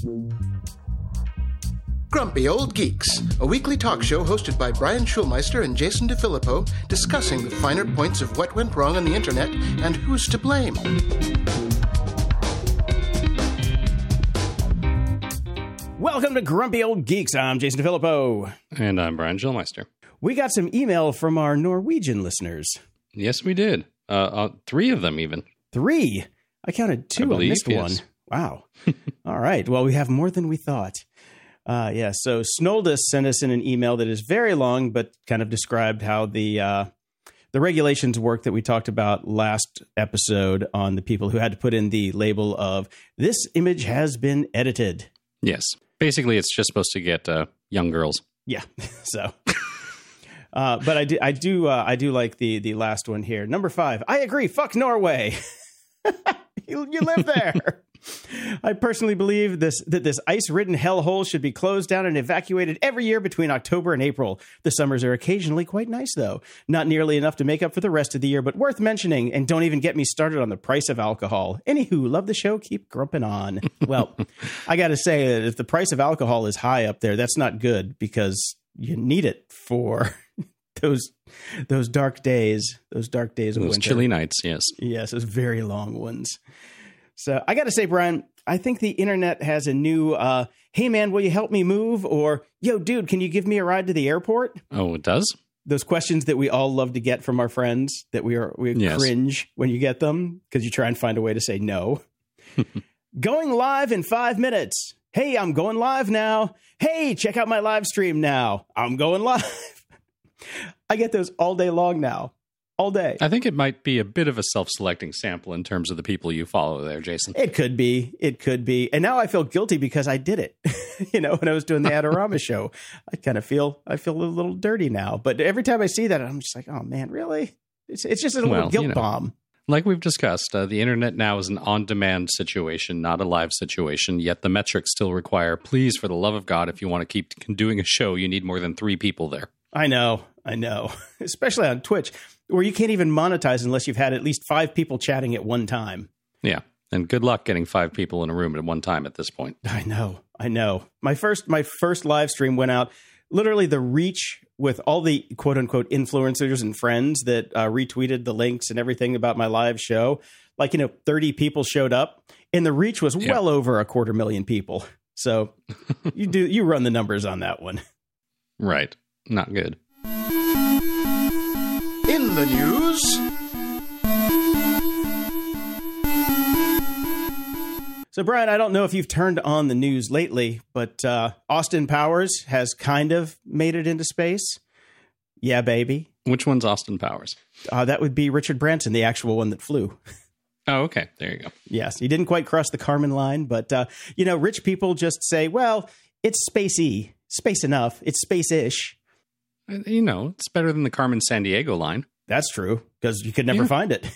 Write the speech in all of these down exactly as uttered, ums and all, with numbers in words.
Grumpy Old Geeks, a weekly talk show hosted by Brian Schulmeister and Jason DeFilippo, discussing the finer points of what went wrong on the internet and who's to blame. Welcome to Grumpy Old Geeks. I'm Jason DeFilippo. And I'm Brian Schulmeister. We got some email from our Norwegian listeners. Yes, we did. Uh, uh, three of them, even. Three? I counted two. I, believe, I missed yes. one. Wow. All right. Well, we have more than we thought. Uh, yeah, so Snoldus sent us in an email that is very long, but kind of described how the uh, the regulations work that we talked about last episode on the people who had to put in the label of, this image has been edited. Yes. Basically, it's just supposed to get uh, young girls. Yeah, so... Uh, but I do, I do, uh, I do like the the last one here. Number five. I agree. Fuck Norway. you, you live there. I personally believe this that this ice-ridden hellhole should be closed down and evacuated every year between October and April. The summers are occasionally quite nice, though. Not nearly enough to make up for the rest of the year, but worth mentioning. And don't even get me started on the price of alcohol. Anywho, love the show. Keep grumping on. Well, I got to say that if the price of alcohol is high up there, that's not good because you need it for those those dark days, those dark days of those winter. Chilly nights, yes. Yes, those very long ones. So I got to say, Brian, I think the internet has a new, uh, hey, man, will you help me move? Or, yo, dude, can you give me a ride to the airport? Oh, it does? Those questions that we all love to get from our friends that we are we yes. cringe when you get them because you try and find a way to say no. Going live in five minutes. Hey, I'm going live now. Hey, check out my live stream now. I'm going live. I get those all day long now. All day. I think it might be a bit of a self-selecting sample in terms of the people you follow there, Jason. It could be. It could be. And now I feel guilty because I did it. You know, when I was doing the Adorama show, I kind of feel, I feel a little dirty now. But every time I see that, I'm just like, oh, man, really? It's it's just a little well, guilt you know, bomb. Like we've discussed, uh, the internet now is an on-demand situation, not a live situation, yet the metrics still require, please, for the love of God, if you want to keep doing a show, you need more than three people there. I know. I know. Especially on Twitch, where you can't even monetize unless you've had at least five people chatting at one time. Yeah. And good luck getting five people in a room at one time at this point. I know. I know. My first my first live stream went out. Literally the reach with all the quote unquote influencers and friends that uh, retweeted the links and everything about my live show. Like, you know, thirty people showed up and the reach was yeah. well over a quarter million people. So you do you run the numbers on that one. Right. Not good. In the news, so Brian, I don't know if you've turned on the news lately, but uh, Austin Powers has kind of made it into space. Yeah, baby. Which one's Austin Powers? Uh, that would be Richard Branson, the actual one that flew. Oh, okay. There you go. Yes, he didn't quite cross the Kármán line, but, uh, you know, rich people just say, well, it's spacey, space enough, it's space-ish. You know, it's better than the Kármán San Diego line. That's true, because you could never yeah. find it.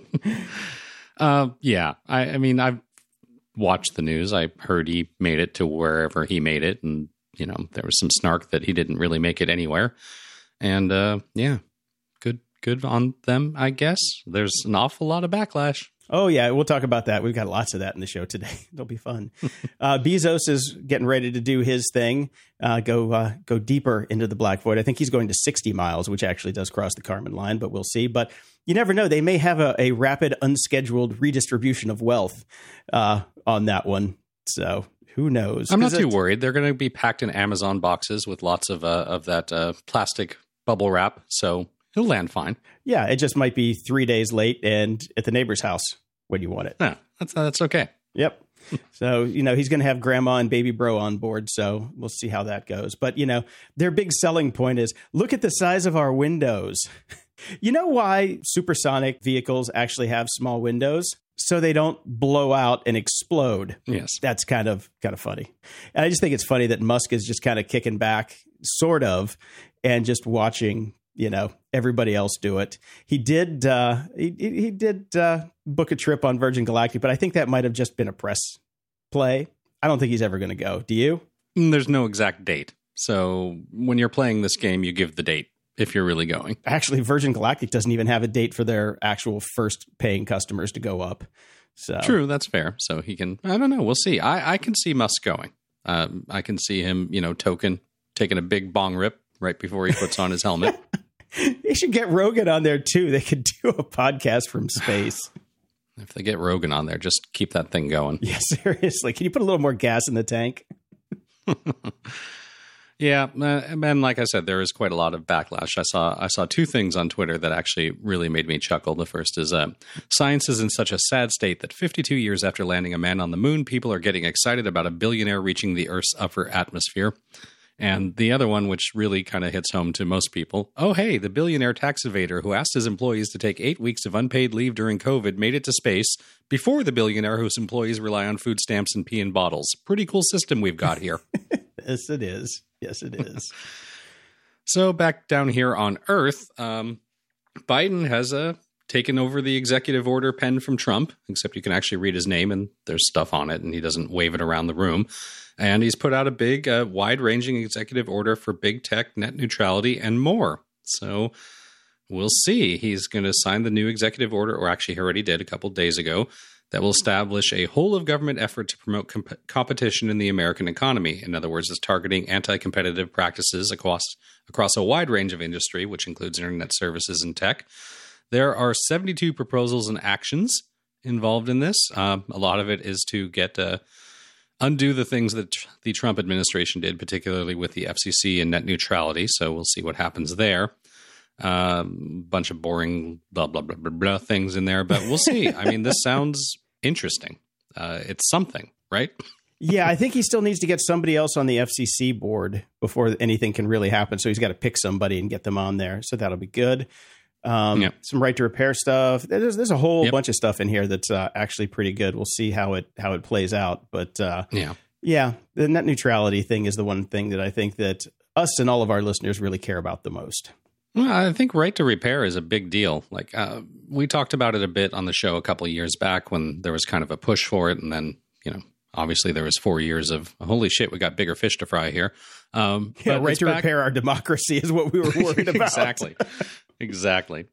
uh, yeah, I, I mean, I've watched the news. I heard he made it to wherever he made it. And, you know, there was some snark that he didn't really make it anywhere. And, uh, yeah, good, good on them, I guess. There's an awful lot of backlash. Oh, yeah, we'll talk about that. We've got lots of that in the show today. It'll be fun. uh, Bezos is getting ready to do his thing, uh, go uh, go deeper into the Black Void. I think he's going to sixty miles, which actually does cross the Kármán line, but we'll see. But you never know. They may have a, a rapid, unscheduled redistribution of wealth uh, on that one. So who knows? I'm not too worried. They're going to be packed in Amazon boxes with lots of uh, of that uh, plastic bubble wrap. So he'll land fine. Yeah, it just might be three days late and at the neighbor's house when you want it. Yeah, that's that's okay. Yep. So, you know, he's going to have grandma and baby bro on board. So we'll see how that goes. But, you know, their big selling point is look at the size of our windows. You know why supersonic vehicles actually have small windows? So they don't blow out and explode. Yes. That's kind of kind of funny. And I just think it's funny that Musk is just kind of kicking back, sort of, and just watching, you know, everybody else do it. He did uh, he, he did uh, book a trip on Virgin Galactic, but I think that might have just been a press play. I don't think he's ever going to go. Do you? There's no exact date. So when you're playing this game, you give the date if you're really going. Actually, Virgin Galactic doesn't even have a date for their actual first paying customers to go up. So true, that's fair. So he can. I don't know. We'll see. I, I can see Musk going. Um, I can see him, you know, token taking a big bong rip right before he puts on his helmet. You should get Rogan on there too. They could do a podcast from space. If they get Rogan on there, just keep that thing going. Yeah, seriously. Can you put a little more gas in the tank? Yeah, and like I said, there is quite a lot of backlash. I saw I saw two things on Twitter that actually really made me chuckle. The first is uh, science is in such a sad state that fifty-two years after landing a man on the moon, people are getting excited about a billionaire reaching the Earth's upper atmosphere. And the other one, which really kind of hits home to most people, oh, hey, the billionaire tax evader who asked his employees to take eight weeks of unpaid leave during COVID made it to space before the billionaire whose employees rely on food stamps and pee in bottles. Pretty cool system we've got here. Yes, it is. Yes, it is. So back down here on Earth, um, Biden has uh, taken over the executive order penned from Trump, except you can actually read his name and there's stuff on it and he doesn't wave it around the room. And he's put out a big, uh, wide-ranging executive order for big tech, net neutrality, and more. So we'll see. He's going to sign the new executive order, or actually he already did a couple days ago, that will establish a whole-of-government effort to promote comp- competition in the American economy. In other words, it's targeting anti-competitive practices across, across a wide range of industry, which includes internet services and tech. There are seventy-two proposals and actions involved in this. Um, a lot of it is to get... Uh, undo the things that the Trump administration did, particularly with the F C C and net neutrality. So we'll see what happens there. A um, bunch of boring blah, blah, blah, blah, blah things in there, but we'll see. I mean, this sounds interesting. Uh, it's something, right? Yeah, I think he still needs to get somebody else on the F C C board before anything can really happen. So he's got to pick somebody and get them on there. So that'll be good. Um, yep. Some right to repair stuff. There's, there's a whole yep. bunch of stuff in here that's uh, actually pretty good. We'll see how it how it plays out. But uh, yeah, yeah, the net neutrality thing is the one thing that I think that us and all of our listeners really care about the most. Well, I think right to repair is a big deal. Like uh, we talked about it a bit on the show a couple of years back when there was kind of a push for it, and then you know, obviously there was four years of holy shit, we got bigger fish to fry here. Um, yeah, right to back- repair our democracy is what we were worried about. Exactly. Exactly.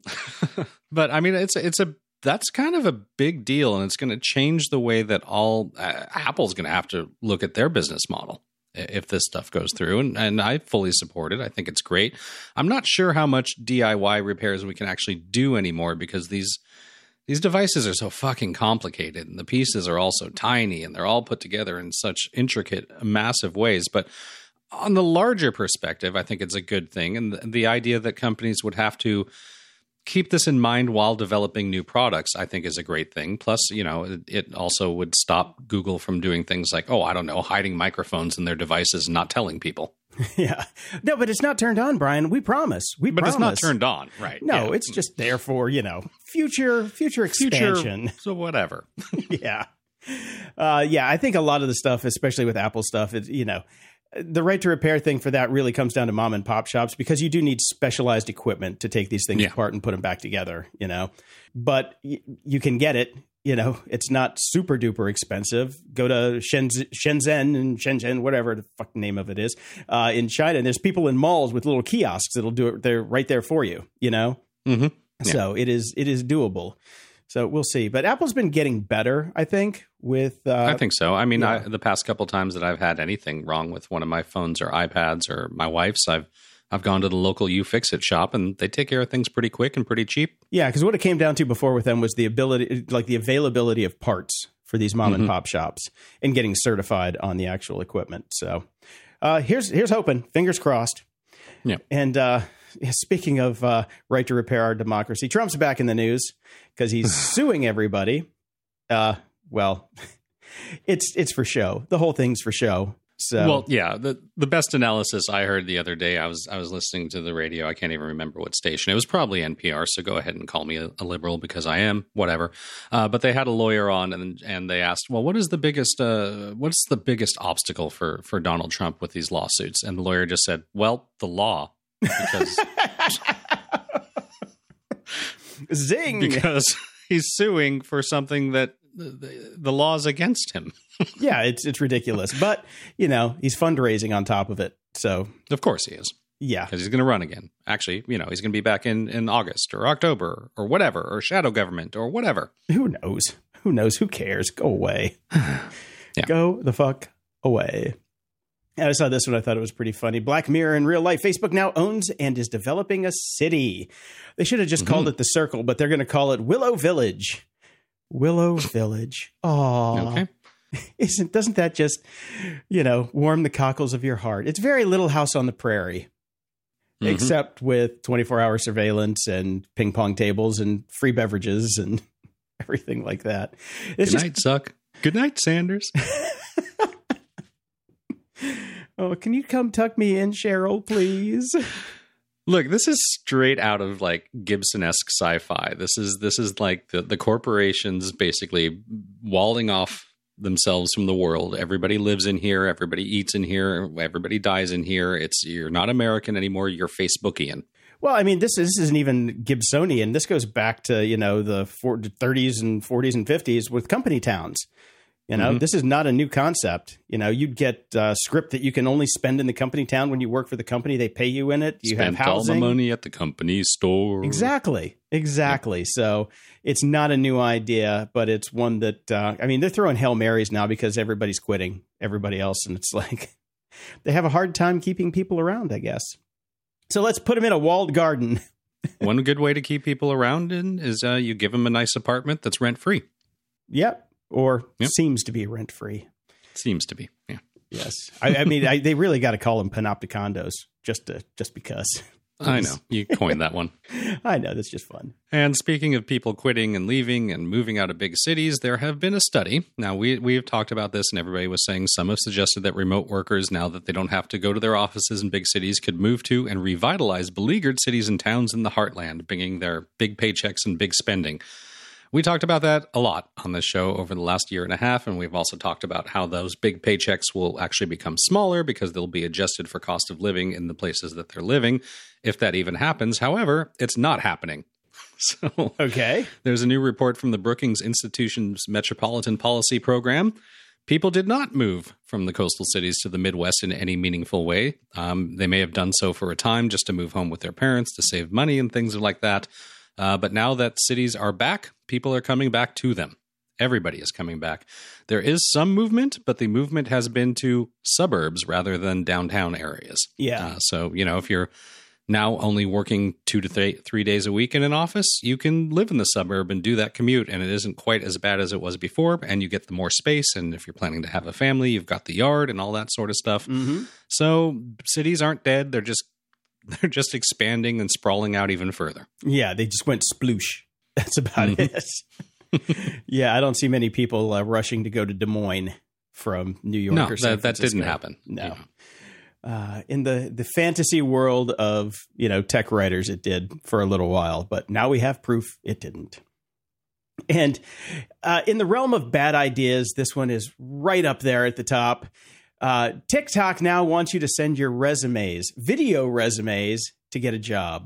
But I mean, it's it's a that's kind of a big deal, and it's going to change the way that all uh, Apple's going to have to look at their business model if this stuff goes through. And, and I fully support it. I think it's great. I'm not sure how much D I Y repairs we can actually do anymore because these these devices are so fucking complicated, and the pieces are all so tiny, and they're all put together in such intricate, massive ways. But on the larger perspective, I think it's a good thing. And the, the idea that companies would have to keep this in mind while developing new products, I think is a great thing. Plus, you know, it, it also would stop Google from doing things like, oh, I don't know, hiding microphones in their devices and not telling people. Yeah. No, but it's not turned on, Brian. We promise. We but promise. It's not turned on, right? No, yeah. It's just there for, you know, future, future expansion. Future, so whatever. Yeah. Uh, yeah, I think a lot of the stuff, especially with Apple stuff, is, you know, the right to repair thing for that really comes down to mom and pop shops because you do need specialized equipment to take these things yeah. apart and put them back together, you know, but y- you can get it, you know, it's not super duper expensive. Go to Shenzhen, Shenzhen and Shenzhen, whatever the fucking name of it is, uh, in China. And there's people in malls with little kiosks that'll do it. They're right there for you, you know? Mm-hmm. Yeah. So it is, it is doable. So we'll see. But Apple's been getting better, I think, with... Uh, I think so. I mean, yeah. I, the past couple times that I've had anything wrong with one of my phones or iPads or my wife's, I've I've gone to the local YouFixit shop, and they take care of things pretty quick and pretty cheap. Yeah, because what it came down to before with them was the ability, like the availability of parts for these mom mm-hmm. and pop shops and getting certified on the actual equipment. So uh, here's here's hoping. Fingers crossed. Yeah. And uh, speaking of uh, right to repair our democracy, Trump's back in the news because he's suing everybody. Uh, well, it's it's for show. The whole thing's for show. So, well, yeah, the the best analysis I heard the other day, I was I was listening to the radio. I can't even remember what station. It was probably N P R. So go ahead and call me a, a liberal because I am, whatever. Uh, but they had a lawyer on, and and they asked, well, what is the biggest uh, what's the biggest obstacle for for Donald Trump with these lawsuits? And the lawyer just said, well, the law, because zing, because he's suing for something that the, the law's against him. Yeah, it's it's ridiculous. But, you know, he's fundraising on top of it. So, of course he is. Yeah. Because he's going to run again. Actually, you know, he's going to be back in, in August or October or whatever, or shadow government or whatever. Who knows? who knows? Who cares? Go away. Yeah. Go the fuck away. I saw this one. I thought it was pretty funny. Black Mirror in real life. Facebook now owns and is developing a city. They should have just mm-hmm. called it The Circle, but they're going to call it Willow Village. Willow Village. Oh, okay. Isn't doesn't that just, you know, warm the cockles of your heart? It's very Little House on the Prairie, mm-hmm. except with twenty-four hour surveillance and ping pong tables and free beverages and everything like that. It's Good just, night, Suck. Good night, Sanders. Oh, can you come tuck me in, Cheryl, please? Look, this is straight out of like Gibson-esque sci-fi. This is this is like the, the corporations basically walling off themselves from the world. Everybody lives in here. Everybody eats in here. Everybody dies in here. It's you're not American anymore. You're Facebookian. Well, I mean, this, this isn't even Gibsonian. This goes back to, you know, the thirties and forties and fifties with company towns. You know, mm-hmm. this is not a new concept. You know, you'd get a script that you can only spend in the company town when you work for the company. They pay you in it. You Spent have housing. all the money at the company store. Exactly. Exactly. Yeah. So it's not a new idea, but it's one that, uh, I mean, they're throwing Hail Marys now because everybody's quitting everybody else. And it's like they have a hard time keeping people around, I guess. So let's put them in a walled garden. One good way to keep people around in is uh, you give them a nice apartment that's rent free. Yep. Or yep. seems to be rent free. Seems to be. Yeah. Yes. I, I mean, I, they really got to call them panopticondos just to, just because. I know. You coined that one. I know. That's just fun. And speaking of people quitting and leaving and moving out of big cities, there have been a study. Now, we we have talked about this, and everybody was saying some have suggested that remote workers, now that they don't have to go to their offices in big cities, could move to and revitalize beleaguered cities and towns in the heartland, bringing their big paychecks and big spending. We talked about that a lot on this show over the last year and a half, and we've also talked about how those big paychecks will actually become smaller because they'll be adjusted for cost of living in the places that they're living, if that even happens. However, it's not happening. So, okay. There's a new report from the Brookings Institution's Metropolitan Policy Program. People did not move from the coastal cities to the Midwest in any meaningful way. Um, they may have done so for a time just to move home with their parents to save money and things like that. Uh, but now that cities are back, people are coming back to them. Everybody is coming back. There is some movement, but the movement has been to suburbs rather than downtown areas. Yeah. Uh, so, you know, if you're now only working two to th- three days a week in an office, you can live in the suburb and do that commute, and it isn't quite as bad as it was before, and you get the more space, and if you're planning to have a family, you've got the yard and all that sort of stuff. Mm-hmm. So cities aren't dead. They're just They're just expanding and sprawling out even further. Yeah, they just went sploosh. That's about mm-hmm. it. Yeah, I don't see many people uh, rushing to go to Des Moines from New York no, or San that, that Francisco. didn't happen. No. Yeah. Uh, in the, the fantasy world of, you know, tech writers, it did for a little while, but now we have proof it didn't. And uh, in the realm of bad ideas, this one is right up there at the top. Uh, TikTok now wants you to send your resumes, video resumes, to get a job.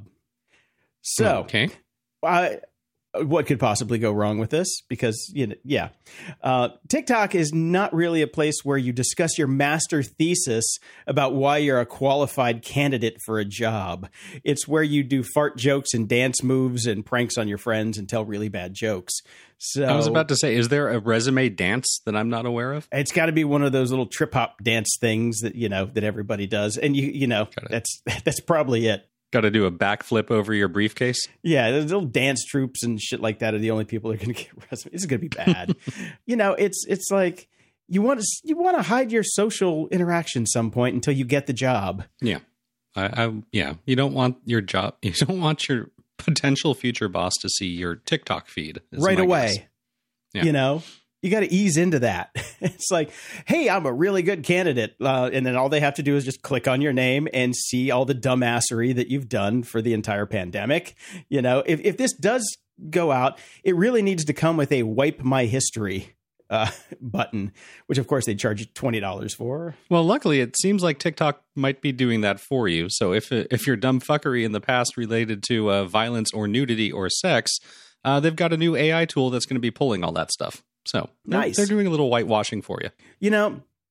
So, okay. uh, what could possibly go wrong with this? Because, you know, yeah, uh, TikTok is not really a place where you discuss your master thesis about why you're a qualified candidate for a job. It's where you do fart jokes and dance moves and pranks on your friends and tell really bad jokes. So I was about to say, is there a resume dance that I'm not aware of? It's got to be one of those little trip hop dance things that, you know, that everybody does. And, you you know, that's that's probably it. Got to do a backflip over your briefcase? Yeah, the little dance troops and shit like that are the only people that are going to get resumes. This is going to be bad. You know, it's it's like you want to you want to hide your social interaction some point until you get the job. Yeah, I, I yeah. You don't want your job. You don't want your potential future boss to see your TikTok feed right away. Yeah. You know, you got to ease into that. It's like, hey, I'm a really good candidate. Uh, and then all they have to do is just click on your name and see all the dumbassery that you've done for the entire pandemic. You know, if, if this does go out, it really needs to come with a wipe my history uh, button, which, of course, they charge you twenty dollars for. Well, luckily, it seems like TikTok might be doing that for you. So if if your dumb fuckery in the past related to uh, violence or nudity or sex, uh, they've got a new A I tool that's going to be pulling all that stuff. So nice. They're doing a little whitewashing for you. You know,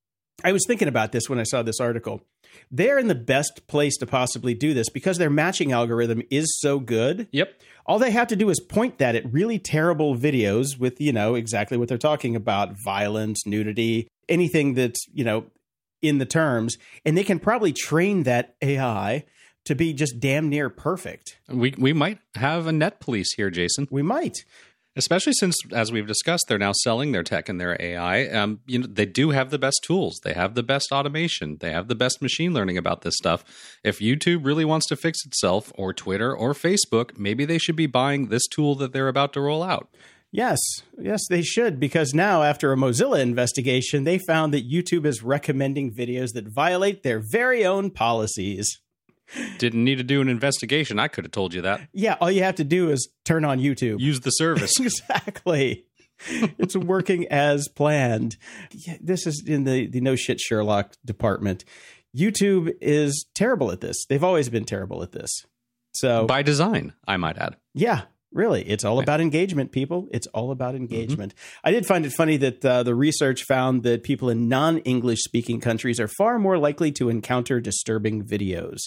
I was thinking about this when I saw this article. They're in the best place to possibly do this because their matching algorithm is so good. Yep. All they have to do is point that at really terrible videos with, you know, exactly what they're talking about, violence, nudity, anything that's, you know, in the terms, and they can probably train that A I to be just damn near perfect. We we might have a net police here, Jason. We might. Especially since, as we've discussed, they're now selling their tech and their A I. Um, you know, they do have the best tools. They have the best automation. They have the best machine learning about this stuff. If YouTube really wants to fix itself, or Twitter or Facebook, maybe they should be buying this tool that they're about to roll out. Yes, yes, they should, because now, after a Mozilla investigation, they found that YouTube is recommending videos that violate their very own policies. Didn't need to do an investigation. I could have told you that. Yeah, all you have to do is turn on YouTube. Use the service. Exactly. It's working as planned. Yeah, this is in the, the no shit Sherlock department. YouTube is terrible at this. They've always been terrible at this. So by design, I might add. Yeah, really. It's all about engagement, people. It's all about engagement. Mm-hmm. I did find it funny that uh, the research found that people in non-English speaking countries are far more likely to encounter disturbing videos.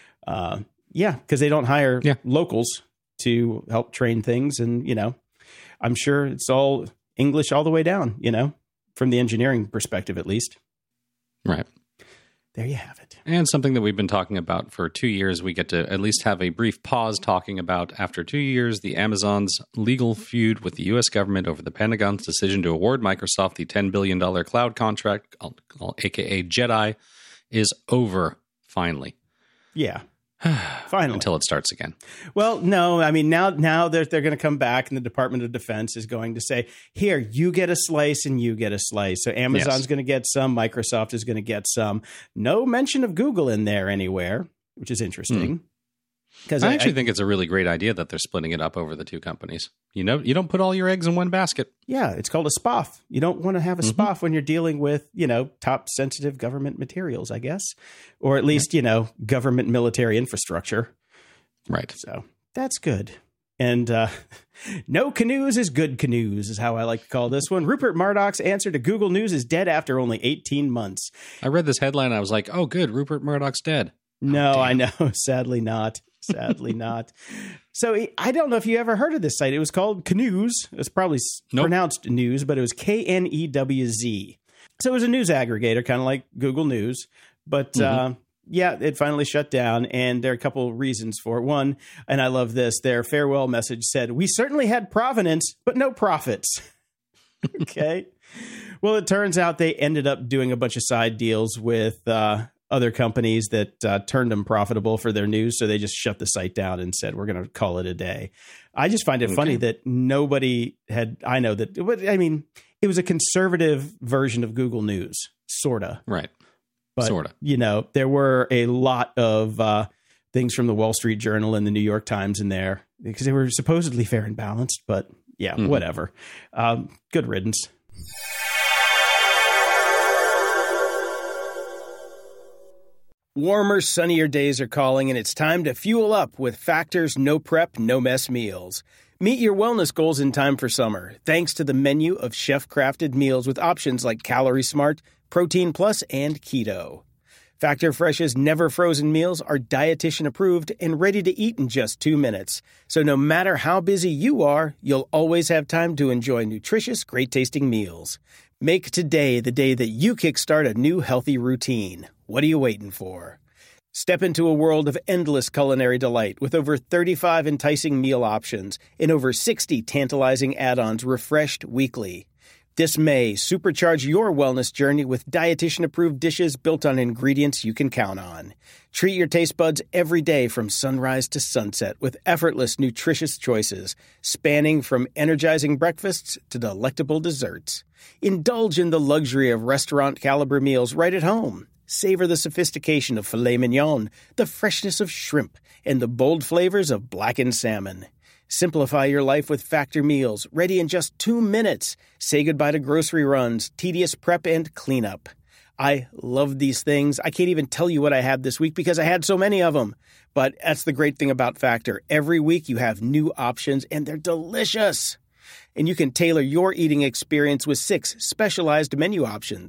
Uh, yeah, because they don't hire yeah. locals to help train things. And, you know, I'm sure it's all English all the way down, you know, from the engineering perspective, at least. Right. There you have it. And something that we've been talking about for two years, we get to at least have a brief pause talking about, after two years, the Amazon's legal feud with the U S government over the Pentagon's decision to award Microsoft the ten billion dollars cloud contract, a k a. JEDI, is over, finally. Yeah. Finally. Until it starts again. Well, no, I mean, now now they're, they're going to come back and the Department of Defense is going to say, here, you get a slice and you get a slice. So Amazon's yes. going to get some. Microsoft is going to get some. No mention of Google in there anywhere, which is interesting. Hmm. Because I, I actually I, think it's a really great idea that they're splitting it up over the two companies. You know, you don't put all your eggs in one basket. Yeah, it's called a S P O F. You don't want to have a mm-hmm. S P O F when you're dealing with, you know, top sensitive government materials, I guess, or at least, right. you know, government military infrastructure. Right. So that's good. And uh, no canoes is good canoes is how I like to call this one. Rupert Murdoch's answer to Google News is dead after only eighteen months. I read this headline and I was like, oh, good. Rupert Murdoch's dead. No, oh, I know. Sadly not. Sadly not. So I don't know if you ever heard of this site. It was called Canoes. It's probably nope. pronounced news, but it was K N E W Z. So it was a news aggregator, kind of like Google News. But mm-hmm. uh, yeah, it finally shut down. And there are a couple of reasons for it. One, and I love this, their farewell message said, "We certainly had provenance, but no profits." Okay. Well, it turns out they ended up doing a bunch of side deals with uh other companies that uh, turned them profitable for their news. So they just shut the site down and said, we're going to call it a day. I just find it okay. funny that nobody had, I know that, I mean, it was a conservative version of Google News, sort of. Right. But, sort of. You know, there were a lot of uh, things from the Wall Street Journal and the New York Times in there because they were supposedly fair and balanced, but yeah, mm-hmm. whatever. Um, good riddance. Warmer, sunnier days are calling, and it's time to fuel up with Factor's no prep, no mess meals. Meet your wellness goals in time for summer, thanks to the menu of chef-crafted meals with options like Calorie Smart, Protein Plus, and Keto. Factor Fresh's never-frozen meals are dietitian-approved and ready to eat in just two minutes. So no matter how busy you are, you'll always have time to enjoy nutritious, great-tasting meals. Make today the day that you kickstart a new healthy routine. What are you waiting for? Step into a world of endless culinary delight with over thirty-five enticing meal options and over sixty tantalizing add-ons refreshed weekly. This May, supercharge your wellness journey with dietitian-approved dishes built on ingredients you can count on. Treat your taste buds every day from sunrise to sunset with effortless, nutritious choices, spanning from energizing breakfasts to delectable desserts. Indulge in the luxury of restaurant-caliber meals right at home. Savor the sophistication of filet mignon, the freshness of shrimp, and the bold flavors of blackened salmon. Simplify your life with Factor meals, ready in just two minutes. Say goodbye to grocery runs, tedious prep, and cleanup. I love these things. I can't even tell you what I had this week because I had so many of them. But that's the great thing about Factor. Every week you have new options, and they're delicious. And you can tailor your eating experience with six specialized menu options.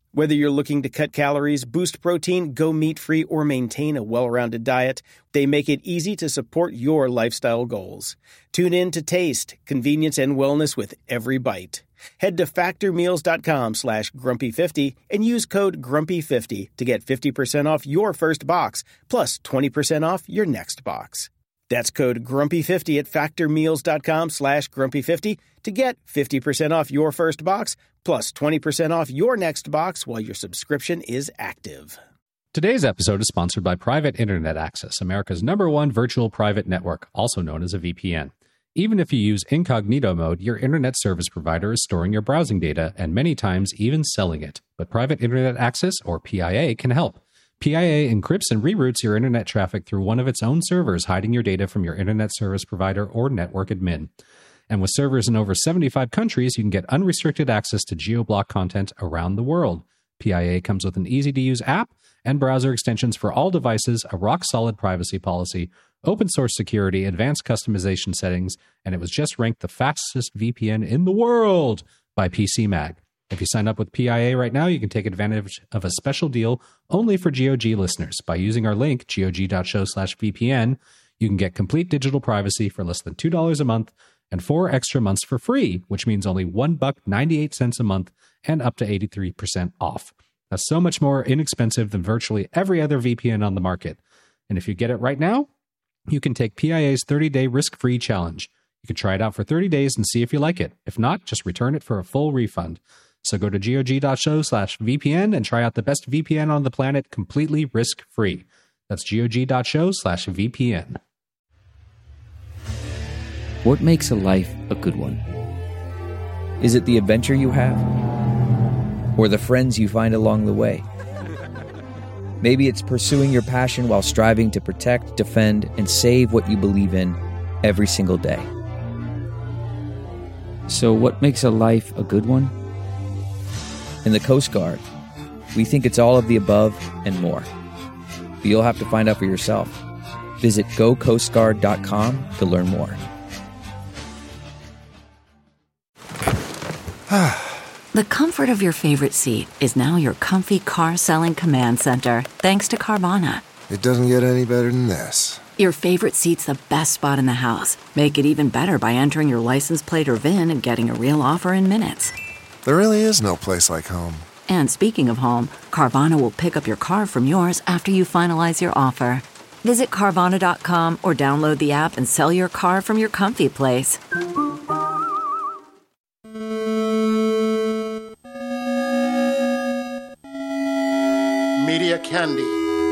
Whether you're looking to cut calories, boost protein, go meat-free, or maintain a well-rounded diet, they make it easy to support your lifestyle goals. Tune in to taste, convenience, and wellness with every bite. Head to factormeals.com slash grumpy50 and use code grumpy fifty to get fifty percent off your first box, plus twenty percent off your next box. That's code grumpy fifty at factormeals.com slash grumpy50 to get fifty percent off your first box, plus twenty percent off your next box while your subscription is active. Today's episode is sponsored by Private Internet Access, America's number one virtual private network, also known as a V P N. Even if you use incognito mode, your internet service provider is storing your browsing data and many times even selling it. But Private Internet Access, or P I A, can help. P I A encrypts and reroutes your internet traffic through one of its own servers, hiding your data from your internet service provider or network admin. And with servers in over seventy-five countries, you can get unrestricted access to geo-block content around the world. P I A comes with an easy-to-use app and browser extensions for all devices, a rock-solid privacy policy, open-source security, advanced customization settings, and it was just ranked the fastest V P N in the world by P C Mag. If you sign up with P I A right now, you can take advantage of a special deal only for G O G listeners. By using our link, gog.show slash VPN, you can get complete digital privacy for less than two dollars a month and four extra months for free, which means only one buck ninety-eight cents a month and up to eighty-three percent off. That's so much more inexpensive than virtually every other V P N on the market. And if you get it right now, you can take P I A's thirty-day risk-free challenge. You can try it out for thirty days and see if you like it. If not, just return it for a full refund. So go to gog.show slash VPN and try out the best V P N on the planet completely risk-free. That's gog.show slash VPN. What makes a life a good one? Is it the adventure you have? Or the friends you find along the way? Maybe it's pursuing your passion while striving to protect, defend, and save what you believe in every single day. So what makes a life a good one? In the Coast Guard, we think it's all of the above and more. But you'll have to find out for yourself. Visit go coast guard dot com to learn more. The comfort of your favorite seat is now your comfy car selling command center, thanks to Carvana. It doesn't get any better than this. Your favorite seat's the best spot in the house. Make it even better by entering your license plate or V I N and getting a real offer in minutes. There really is no place like home. And speaking of home, Carvana will pick up your car from yours after you finalize your offer. Visit Carvana dot com or download the app and sell your car from your comfy place. Media Candy.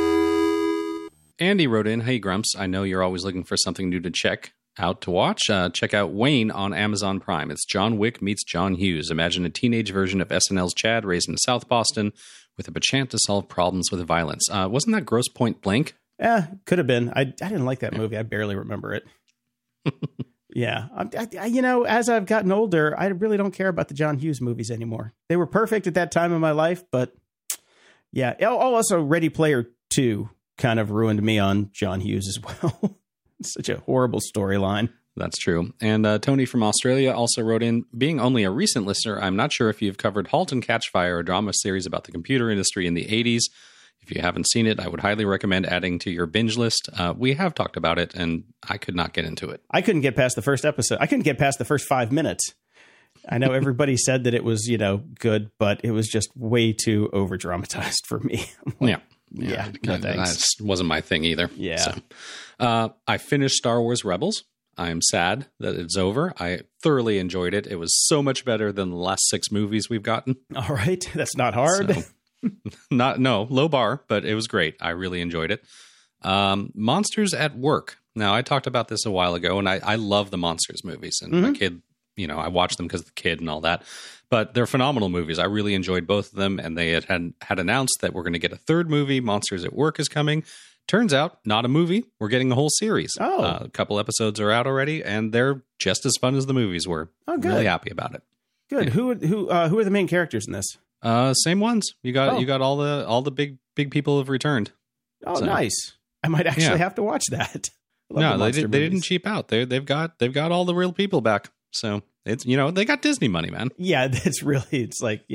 Andy wrote in, "Hey Grumps, I know you're always looking for something new to check out to watch. Uh, check out Wayne on Amazon Prime. It's John Wick meets John Hughes. Imagine a teenage version of S N L's Chad raised in South Boston with a penchant to solve problems with violence." Uh, wasn't that Grosse Point Blank? Yeah, could have been. I, I didn't like that movie. I barely remember it. yeah. I, I, you know, as I've gotten older, I really don't care about the John Hughes movies anymore. They were perfect at that time in my life, but yeah. Oh, also Ready Player two kind of ruined me on John Hughes as well. Such a horrible storyline. That's true. And uh, Tony from Australia also wrote in, "Being only a recent listener, I'm not sure if you've covered *Halt and Catch Fire*, a drama series about the computer industry in the eighties. If you haven't seen it, I would highly recommend adding to your binge list. Uh, we have talked about it, and I could not get into it. I couldn't get past the first episode. I couldn't get past the first five minutes. I know everybody said that it was, you know, good, but it was just way too over-dramatized for me. Like, yeah. Yeah, yeah no that, thanks. That wasn't my thing either. Yeah. So, uh, I finished Star Wars Rebels. I'm sad that it's over. I thoroughly enjoyed it. It was so much better than the last six movies we've gotten. All right. That's not hard. So, not no, low bar, but it was great. I really enjoyed it. Um, Monsters at Work. Now, I talked about this a while ago, and I, I love the Monsters movies. And Mm-hmm. my kid, you know, I watched them because of the kid and all that. But they're phenomenal movies. I really enjoyed both of them, and they had had, had announced that we're going to get a third movie. Monsters at Work is coming. Turns out, not a movie. We're getting a whole series. Oh. Uh, a couple episodes are out already, and they're just as fun as the movies were. Oh, good. Really happy about it. Good. Yeah. Who who uh, who are the main characters in this? Uh, same ones. You got Oh. you got all the all the big big people have returned. Oh, So- nice. I might actually Yeah. have to watch that. I love No, the they monster did, they didn't movies. cheap out. They they've got they've got all the real people back. So it's you know they got Disney money, man. Yeah, it's really it's like yeah,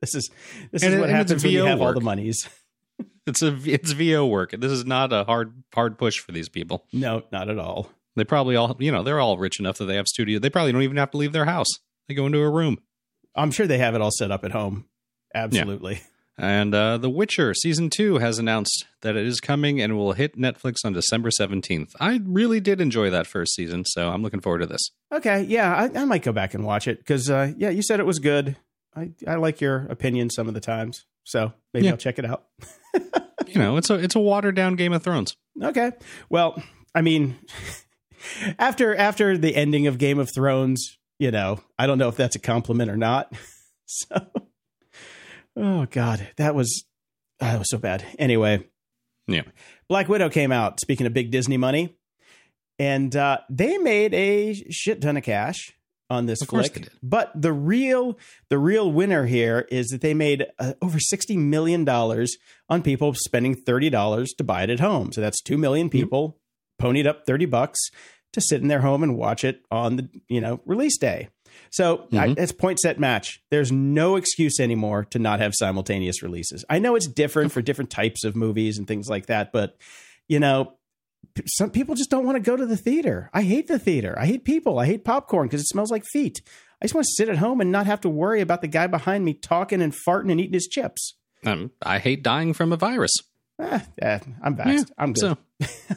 This is this And is it- what and it's happens when you V O have all work. the monies. It's a it's V O work. This is not a hard hard push for these people. No, not at all. They probably all, you know, they're all rich enough that they have studio. They probably don't even have to leave their house. They go into a room. I'm sure they have it all set up at home. Absolutely. And uh, The Witcher Season two has announced that it is coming and will hit Netflix on December seventeenth. I really did enjoy that first season, so I'm looking forward to this. Okay, yeah, I, I might go back and watch it because, uh, yeah, you said it was good. I, I like your opinion some of the times, so maybe Yeah. I'll check it out. You know, it's a it's a watered down Game of Thrones. Okay, well, I mean, after after the ending of Game of Thrones, you know, I don't know if that's a compliment or not. So, oh God, that was oh, that was so bad. Anyway, Yeah. Black Widow came out. Speaking of big Disney money, and uh, they made a shit ton of cash on this Of course flick. they did. But the real the real winner here is that they made uh, over sixty million dollars on people spending thirty dollars to buy it at home. So that's two million people ponied up thirty bucks to sit in their home and watch it on the, you know, release day. So I, Mhm. it's point set match. There's no excuse anymore to not have simultaneous releases. I know it's different for different types of movies and things like that, but you know, p- some people just don't want to go to the theater. I hate the theater. I hate people. I hate popcorn because it smells like feet. I just want to sit at home and not have to worry about the guy behind me talking and farting and eating his chips. Um, I hate dying from a virus. Eh, eh, I'm vaxxed. I'm good. So,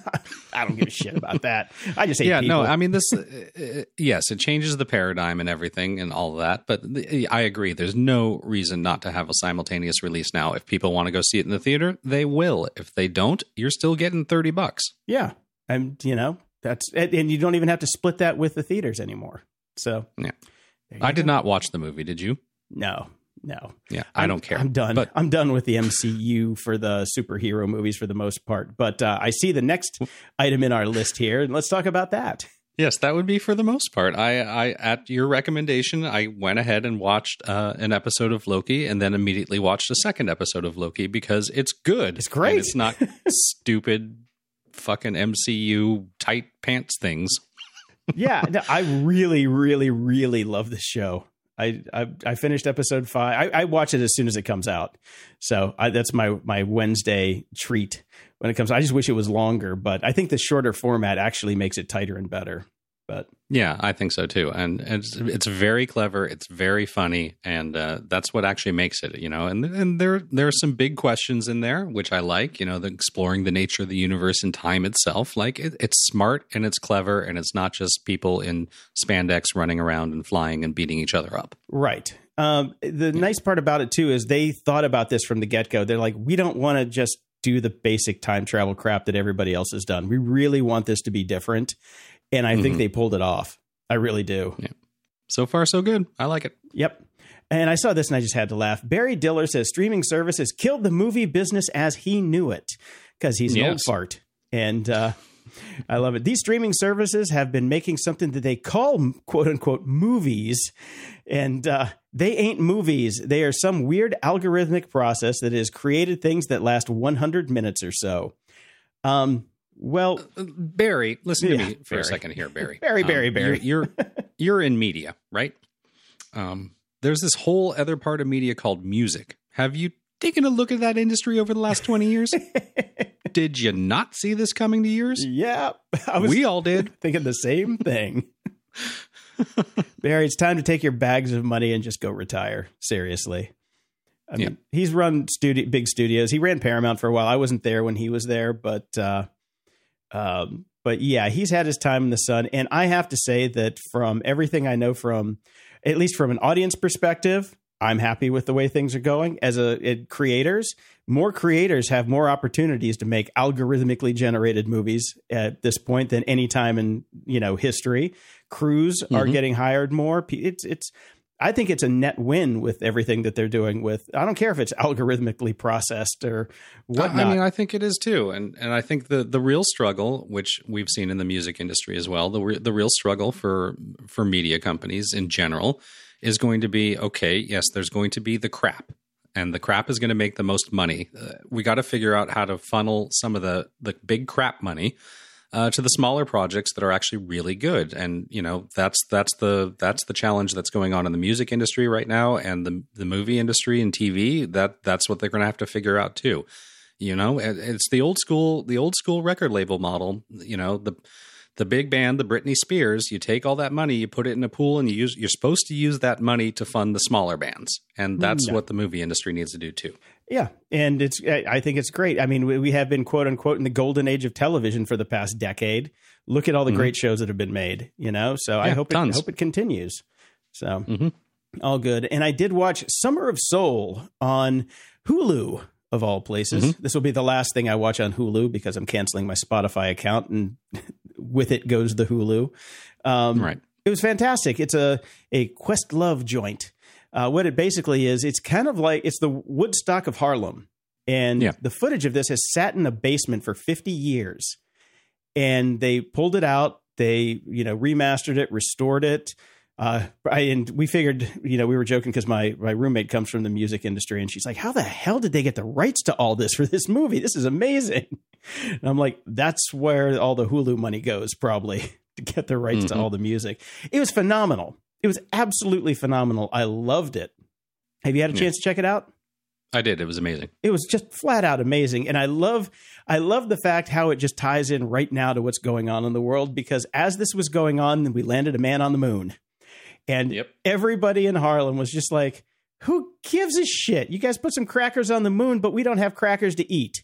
I don't give a shit about that. I just hate yeah, people. no, I mean, this, uh, uh, yes, it changes the paradigm and everything and all of that. But the, I agree. There's no reason not to have a simultaneous release now. If people want to go see it in the theater, they will. If they don't, you're still getting thirty bucks. Yeah. And, you know, that's, and and you don't even have to split that with the theaters anymore. So, Yeah. there you I did go. not watch the movie. Did you? No, no. Yeah, I I'm- don't care. I'm done. But I'm done with the M C U for the superhero movies for the most part. But uh, I see the next item in our list here, and let's talk about that. yes, that would be for the most part. I, I at your recommendation, I went ahead and watched uh, an episode of Loki, and then immediately watched a second episode of Loki because it's good. It's great. And it's not stupid, fucking M C U tight pants things. Yeah, no, I really, really, really love this show. I I, I finished episode five. I, I watch it as soon as it comes out, so I, that's my my Wednesday treat when it comes. I just wish it was longer, but I think the shorter format actually makes it tighter and better. But Yeah, I think so too, and it's it's very clever. It's very funny, and uh, that's what actually makes it. You know, and and there there are some big questions in there, which I like. You know, the exploring the nature of the universe and time itself. Like it, it's smart and it's clever, and it's not just people in spandex running around and flying and beating each other up. right. Um, the nice part about it too is they thought about this from the get go. They're like, we don't want to just do the basic time travel crap that everybody else has done. We really want this to be different. And I think Mhm. they pulled it off. I really do. So far, so good. I like it. Yep. And I saw this and I just had to laugh. Barry Diller says streaming services killed the movie business as he knew it because he's an old Yes. fart. And uh, I love it. These streaming services have been making something that they call quote unquote movies. And uh, they ain't movies. They are some weird algorithmic process that has created things that last one hundred minutes or so. Um, well, Barry, listen to Yeah, me for Barry. a second here, Barry. Barry, Barry, Um, Barry. You're, you're you're in media, right? Um, there's this whole other part of media called music. Have you taken a look at that industry over the last twenty years? Did you not see this coming to yours? yeah, I was We all did. thinking the same thing. Barry, it's time to take your bags of money and just go retire. Seriously. I mean, Yeah. he's run studio, big studios. He ran Paramount for a while. I wasn't there when he was there, but, uh, um, but yeah, he's had his time in the sun. And I have to say that from everything I know from, at least from an audience perspective, I'm happy with the way things are going. As a it, creators, more creators have more opportunities to make algorithmically generated movies at this point than any time in, you know, history. Crews are Mhm. getting hired more. P- It's it's. I think it's a net win with everything that they're doing. With I don't care if it's algorithmically processed or whatnot. I mean, I think it is too, and and I think the the real struggle, which we've seen in the music industry as well, the re- the real struggle for for media companies in general is going to be okay. Yes, there's going to be the crap, and the crap is going to make the most money. Uh, we got to figure out how to funnel some of the the big crap money uh, to the smaller projects that are actually really good. And, you know, that's that's the that's the challenge that's going on in the music industry right now, and the the movie industry and T V. That that's what they're going to have to figure out too. You know, it's the old school the old school record label model. You know, the the big band, the Britney Spears, you take all that money, you put it in a pool, and you use you're supposed to use that money to fund the smaller bands. And that's yeah. what the movie industry needs to do too. Yeah. And it's, I think it's great. I mean, we, we have been quote unquote in the golden age of television for the past decade. Look at all the mm-hmm. great shows that have been made, you know? So yeah, I hope it, I hope it continues. So mm-hmm. all good. And I did watch Summer of Soul on Hulu, of all places. Mm-hmm. This will be the last thing I watch on Hulu because I'm canceling my Spotify account, and with it goes the Hulu. Um, right. It was fantastic. It's a, a Questlove joint. Uh, what it basically is, it's kind of like, it's the Woodstock of Harlem. And yeah. the footage of this has sat in a basement for fifty years. And they pulled it out. They, you know, remastered it, restored it. Uh, I, and we figured, you know, we were joking because my, my roommate comes from the music industry, and she's like, how the hell did they get the rights to all this for this movie? This is amazing. And I'm like, that's where all the Hulu money goes, probably, to get the rights mm-hmm. to all the music. It was phenomenal. It was absolutely phenomenal. I loved it. Have you had a chance yeah. to check it out? I did. It was amazing. It was just flat out amazing. And I love, I love the fact how it just ties in right now to what's going on in the world, because as this was going on, we landed a man on the moon. And yep. everybody in Harlem was just like, who gives a shit? You guys put some crackers on the moon, but we don't have crackers to eat.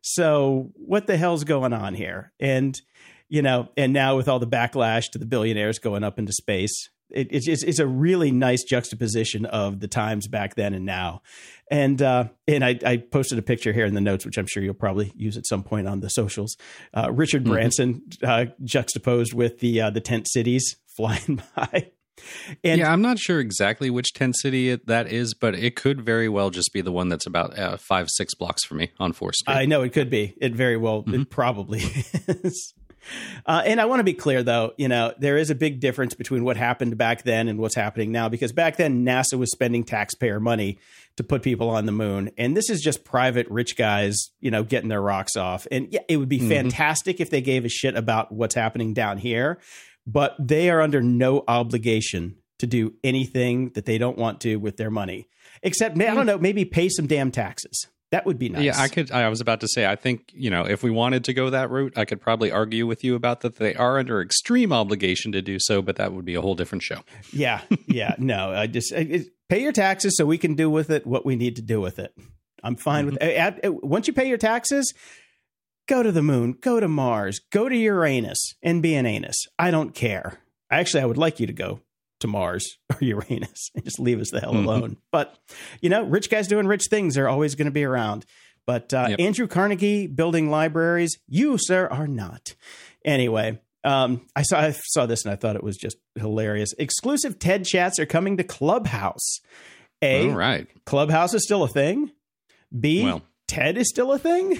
So what the hell's going on here? And, you know, and now with all the backlash to the billionaires going up into space, it, it's, it's a really nice juxtaposition of the times back then and now. And uh, and I, I posted a picture here in the notes, which I'm sure you'll probably use at some point on the socials. Uh, Richard Branson mm-hmm. uh, juxtaposed with the uh, the tent cities flying by. And yeah, I'm not sure exactly which tent city it, that is, but it could very well just be the one that's about uh, five, six blocks from me on fourth Street. I know it could be. It very well, mm-hmm. it probably is. Uh, and I want to be clear, though, you know, there is a big difference between what happened back then and what's happening now, because back then NASA was spending taxpayer money to put people on the moon. And this is just private rich guys, you know, getting their rocks off. And yeah, it would be mm-hmm. fantastic if they gave a shit about what's happening down here. But they are under no obligation to do anything that they don't want to with their money, except, I don't know, maybe pay some damn taxes. That would be nice. Yeah, I could. I was about to say, I think, you know, if we wanted to go that route, I could probably argue with you about that. They are under extreme obligation to do so, but that would be a whole different show. Yeah. Yeah. No, I just I, pay your taxes so we can do with it what we need to do with it. I'm fine mm-hmm. with it. At, at, once you pay your taxes, go to the moon, go to Mars, go to Uranus and be an anus. I don't care. Actually, I would like you to go to Mars or Uranus and just leave us the hell alone. Mm-hmm. But, you know, rich guys doing rich things are always going to be around. But uh, yep. Andrew Carnegie building libraries, you, sir, are not. Anyway, um, I saw I saw this and I thought it was just hilarious. Exclusive TED Chats are coming to Clubhouse. A, All right. Clubhouse is still a thing. B, well. TED is still a thing.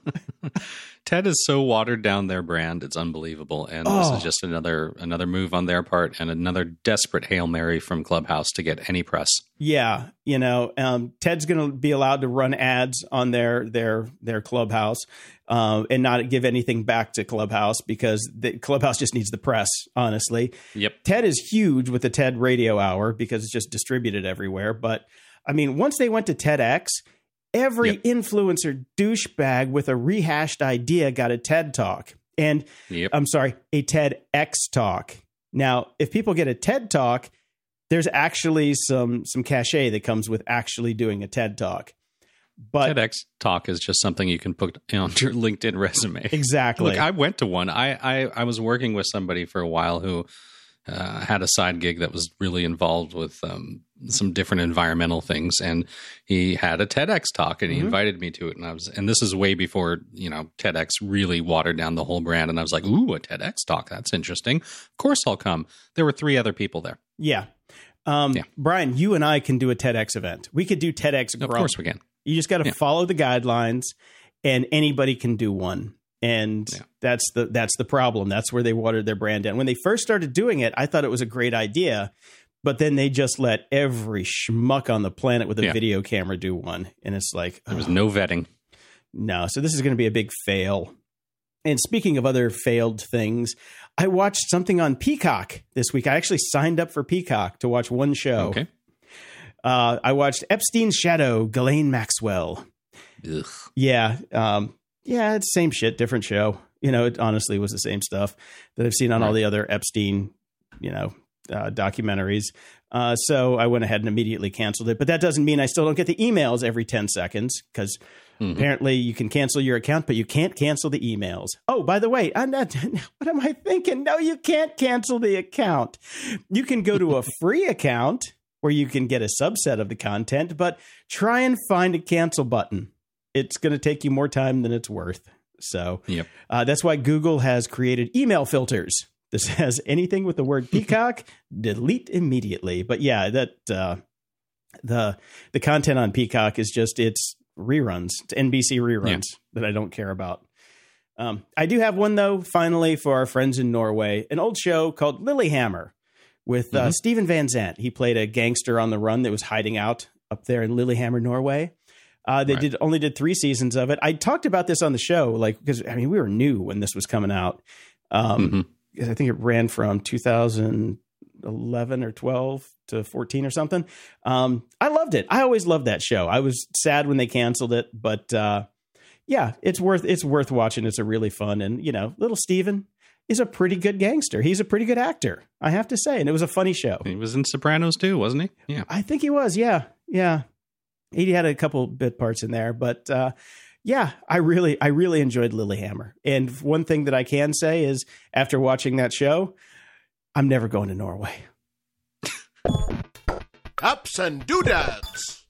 TED is so watered down their brand, it's unbelievable. And oh. this is just another another move on their part and another desperate Hail Mary from Clubhouse to get any press. Yeah, you know, um, TED's going to be allowed to run ads on their their their Clubhouse uh, and not give anything back to Clubhouse because the Clubhouse just needs the press, honestly. Yep. TED is huge with the TED Radio Hour because it's just distributed everywhere. But, I mean, once they went to TEDx, every yep. influencer douchebag with a rehashed idea got a TED Talk. And yep. I'm sorry, a TEDx Talk. Now, if people get a TED Talk, there's actually some some cachet that comes with actually doing a TED Talk. But TEDx Talk is just something you can put on your LinkedIn resume. Exactly. Look, I went to one. I, I, I was working with somebody for a while who uh, had a side gig that was really involved with um, some different environmental things, and he had a TEDx talk, and he mm-hmm. invited me to it. And I was, and this is way before, you know, TEDx really watered down the whole brand. And I was like, "Ooh, a TEDx talk? That's interesting. Of course, I'll come." There were three other people there. Yeah, um, yeah. Brian, you and I can do a TEDx event. We could do TEDx. Of course, we can. You just got to yeah. follow the guidelines, and anybody can do one. And yeah. that's the that's the problem. That's where they watered their brand down. When they first started doing it, I thought it was a great idea. But then they just let every schmuck on the planet with a yeah. video camera do one. And it's like, there was oh, no vetting. No. So this is going to be a big fail. And speaking of other failed things, I watched something on Peacock this week. I actually signed up for Peacock to watch one show. Okay. Uh, I watched Epstein's Shadow, Ghislaine Maxwell. Ugh. Yeah. Um, yeah, it's same shit, different show. You know, it honestly was the same stuff that I've seen on Right. all the other Epstein, you know, uh, documentaries. Uh, so I went ahead and immediately canceled it. But that doesn't mean I still don't get the emails every ten seconds because mm-hmm. apparently you can cancel your account, but you can't cancel the emails. Oh, by the way, I'm not, what am I thinking? No, you can't cancel the account. You can go to a free account where you can get a subset of the content, but try and find a cancel button. It's going to take you more time than it's worth. So yep. uh, that's why Google has created email filters. This has anything with the word Peacock, delete immediately. But yeah, that uh, the the content on Peacock is just it's reruns, it's N B C reruns yeah. that I don't care about. Um, I do have one though. Finally, for our friends in Norway, an old show called Lilyhammer with uh, mm-hmm. Steven Van Zandt. He played a gangster on the run that was hiding out up there in Lilyhammer, Norway. Uh, they right. did only did three seasons of it. I talked about this on the show, like because I mean we were new when this was coming out. Um, mm-hmm. I think it ran from two thousand eleven or twelve to fourteen or something. Um, I loved it. I always loved that show. I was sad when they canceled it, but uh, yeah, it's worth it's worth watching. It's a really fun and you know, little Steven is a pretty good gangster. He's a pretty good actor, I have to say, and it was a funny show. He was in Sopranos too, wasn't he? Yeah, I think he was. Yeah, yeah. He had a couple bit parts in there, but. Uh, Yeah, I really, I really enjoyed Lilyhammer. And one thing that I can say is after watching that show, I'm never going to Norway. Ups and doodads.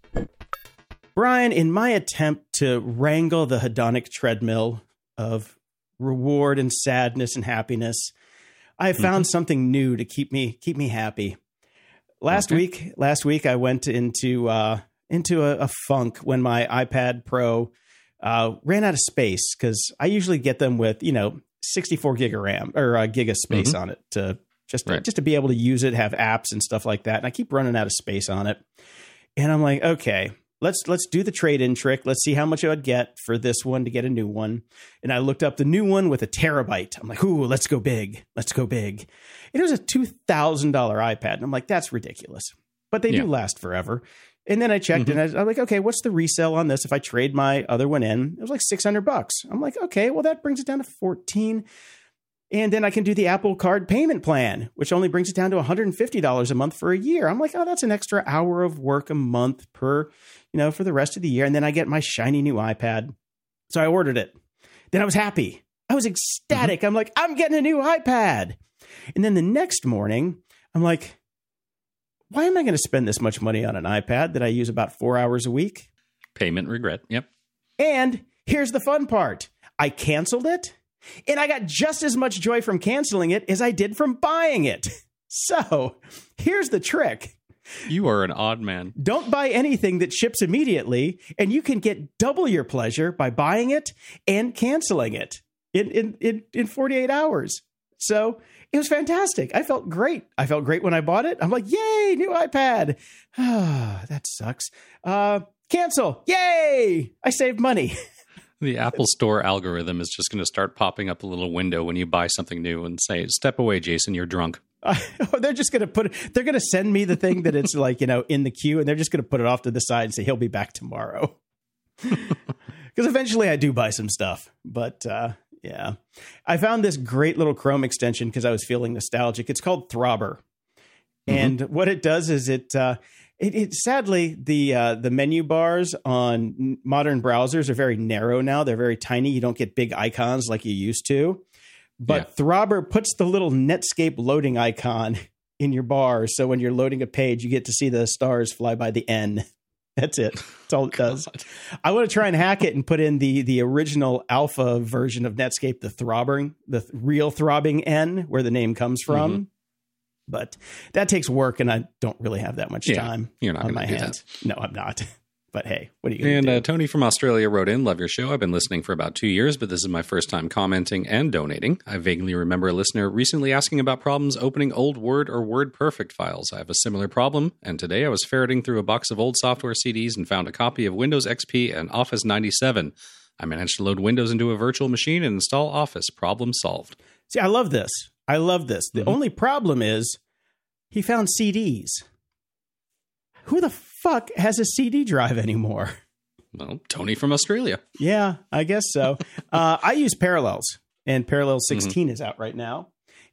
Brian, in my attempt to wrangle the hedonic treadmill of reward and sadness and happiness, I found mm-hmm. something new to keep me, keep me happy. Last okay. week, last week I went into, uh, into a, a funk when my iPad Pro Uh, ran out of space because I usually get them with, you know, sixty-four gig of RAM or uh, gig of space mm-hmm. on it to just, to, right. just to be able to use it, have apps and stuff like that. And I keep running out of space on it. And I'm like, okay, let's, let's do the trade-in trick. Let's see how much I would get for this one to get a new one. And I looked up the new one with a terabyte. I'm like, ooh, let's go big. Let's go big. It was a two thousand dollars iPad. And I'm like, that's ridiculous, but they yeah. do last forever. And then I checked mm-hmm. and I, I'm like, okay, what's the resale on this? If I trade my other one in, it was like six hundred bucks. I'm like, okay, well, that brings it down to fourteen. And then I can do the Apple Card payment plan, which only brings it down to one hundred fifty dollars a month for a year. I'm like, oh, that's an extra hour of work a month per, you know, for the rest of the year. And then I get my shiny new iPad. So I ordered it. Then I was happy. I was ecstatic. Mm-hmm. I'm like, I'm getting a new iPad. And then the next morning, I'm like, why am I going to spend this much money on an iPad that I use about four hours a week? Payment regret. Yep. And here's the fun part. I canceled it, and I got just as much joy from canceling it as I did from buying it. So here's the trick. You are an odd man. Don't buy anything that ships immediately, and you can get double your pleasure by buying it and canceling it in, in, in, in forty-eight hours. So it was fantastic. I felt great. I felt great when I bought it. I'm like, yay, new iPad. Ah, that sucks. Uh, cancel. Yay. I saved money. The Apple Store algorithm is just going to start popping up a little window when you buy something new and say, step away, Jason, you're drunk. Uh, they're just going to put it, they're going to send me the thing that it's like, you know, in the queue, and they're just going to put it off to the side and say, he'll be back tomorrow. Because eventually I do buy some stuff, but, uh, yeah, I found this great little Chrome extension because I was feeling nostalgic. It's called Throbber. Mm-hmm. And what it does is it, uh, it, it sadly, the uh, the menu bars on modern browsers are very narrow now. They're very tiny. You don't get big icons like you used to. But yeah. Throbber puts the little Netscape loading icon in your bar. So when you're loading a page, you get to see the stars fly by the N. That's it. That's all it does. I want to try and hack it and put in the the original alpha version of Netscape, the throbbing, the th- real throbbing N, where the name comes from. Mm-hmm. But that takes work, and I don't really have that much yeah, time you're not on my do hands. That. No, I'm not. But hey, what are you going to do? And uh, Tony from Australia wrote in, love your show. I've been listening for about two years, but this is my first time commenting and donating. I vaguely remember a listener recently asking about problems opening old Word or WordPerfect files. I have a similar problem, and today I was ferreting through a box of old software C Ds and found a copy of Windows X P and Office ninety-seven. I managed to load Windows into a virtual machine and install Office. Problem solved. See, I love this. I love this. The Mm-hmm. only problem is he found C Ds. Who the fuck has a C D drive anymore? Well, Tony from Australia. Yeah, I guess so. uh, I use Parallels, and Parallels sixteen mm-hmm. is out right now,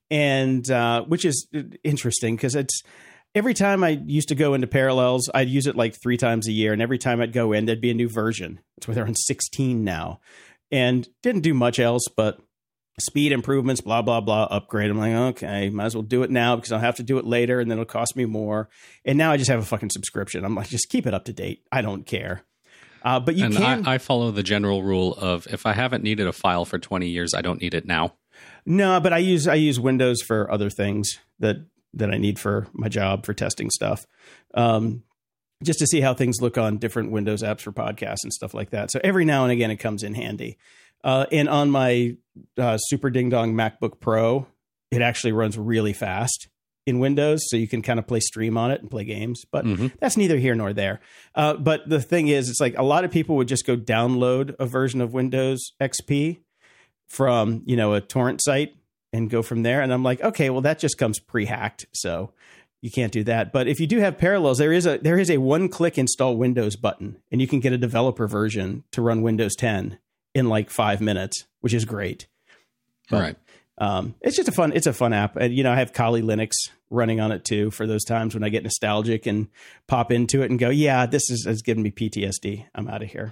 and uh, which is interesting because it's every time I used to go into Parallels, I'd use it like three times a year, and every time I'd go in, there'd be a new version. That's why they're on sixteen now, and didn't do much else but speed improvements, blah, blah, blah, upgrade. I'm like, okay, might as well do it now because I'll have to do it later, and then it'll cost me more. And now I just have a fucking subscription. I'm like, just keep it up to date. I don't care. Uh, but you and can. I, I follow the general rule of if I haven't needed a file for twenty years, I don't need it now. No, but I use I use Windows for other things that that I need for my job for testing stuff, um, just to see how things look on different Windows apps for podcasts and stuff like that. So every now and again, it comes in handy. Uh, and on my uh, Super Ding Dong MacBook Pro, it actually runs really fast in Windows, so you can kind of play stream on it and play games, but mm-hmm. that's neither here nor there. Uh, but the thing is, it's like a lot of people would just go download a version of Windows X P from, you know, a torrent site and go from there. And I'm like, okay, well, that just comes pre-hacked, so you can't do that. But if you do have Parallels, there is a there is a one-click install Windows button, and you can get a developer version to run Windows ten in like five minutes, which is great. But, right. Um, it's just a fun, it's a fun app. And, you know, I have Kali Linux running on it too, for those times when I get nostalgic and pop into it and go, yeah, this is, is giving me P T S D. I'm out of here.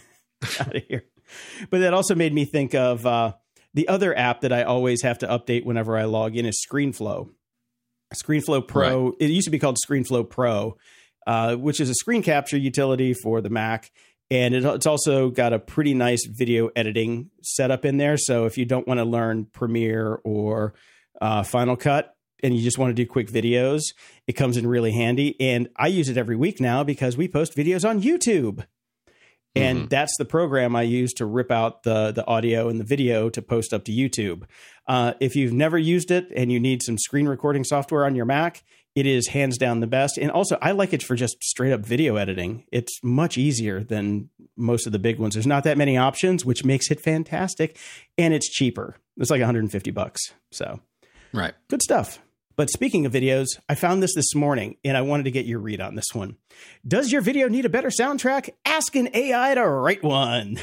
out of here. But that also made me think of, uh, the other app that I always have to update whenever I log in is ScreenFlow. ScreenFlow Pro. Right. It used to be called ScreenFlow Pro, uh, which is a screen capture utility for the Mac. And it, it's also got a pretty nice video editing setup in there. So if you don't want to learn Premiere or uh, Final Cut and you just want to do quick videos, it comes in really handy. And I use it every week now because we post videos on YouTube. And mm-hmm. that's the program I use to rip out the, the audio and the video to post up to YouTube. Uh, if you've never used it and you need some screen recording software on your Mac, it is hands down the best. And also, I like it for just straight up video editing. It's much easier than most of the big ones. There's not that many options, which makes it fantastic. And it's cheaper. It's like one hundred fifty bucks. So, right. Good stuff. But speaking of videos, I found this this morning, and I wanted to get your read on this one. Does your video need a better soundtrack? Ask an A I to write one.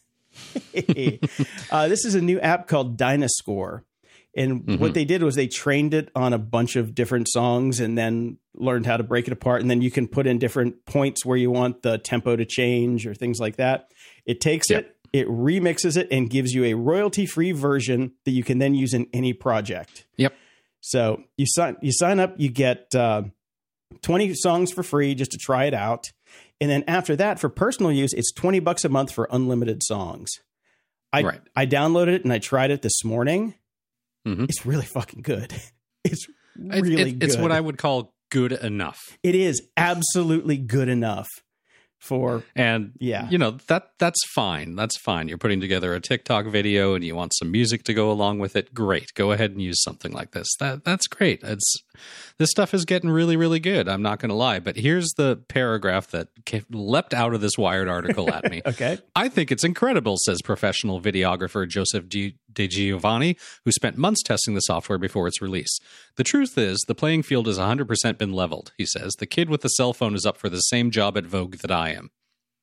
uh, this is a new app called Dynascore. And mm-hmm. what they did was they trained it on a bunch of different songs and then learned how to break it apart. And then you can put in different points where you want the tempo to change or things like that. It takes yep. it, it remixes it, and gives you a royalty-free version that you can then use in any project. Yep. So you sign you sign up, you get uh, twenty songs for free just to try it out. And then after that, for personal use, it's twenty bucks a month for unlimited songs. I, right. I downloaded it and I tried it this morning. Mm-hmm. It's really fucking good. It's really it, it, good. It's what I would call good enough. It is absolutely good enough for, and yeah, you know, that that's fine. That's fine. You're putting together a TikTok video and you want some music to go along with it. Great. Go ahead and use something like this. That that's great. It's this stuff is getting really, really good. I'm not going to lie. But here's the paragraph that leapt out of this Wired article at me. Okay. I think it's incredible, says professional videographer Joseph De, De Giovanni, who spent months testing the software before its release. The truth is, the playing field has one hundred percent been leveled, he says. The kid with the cell phone is up for the same job at Vogue that I am.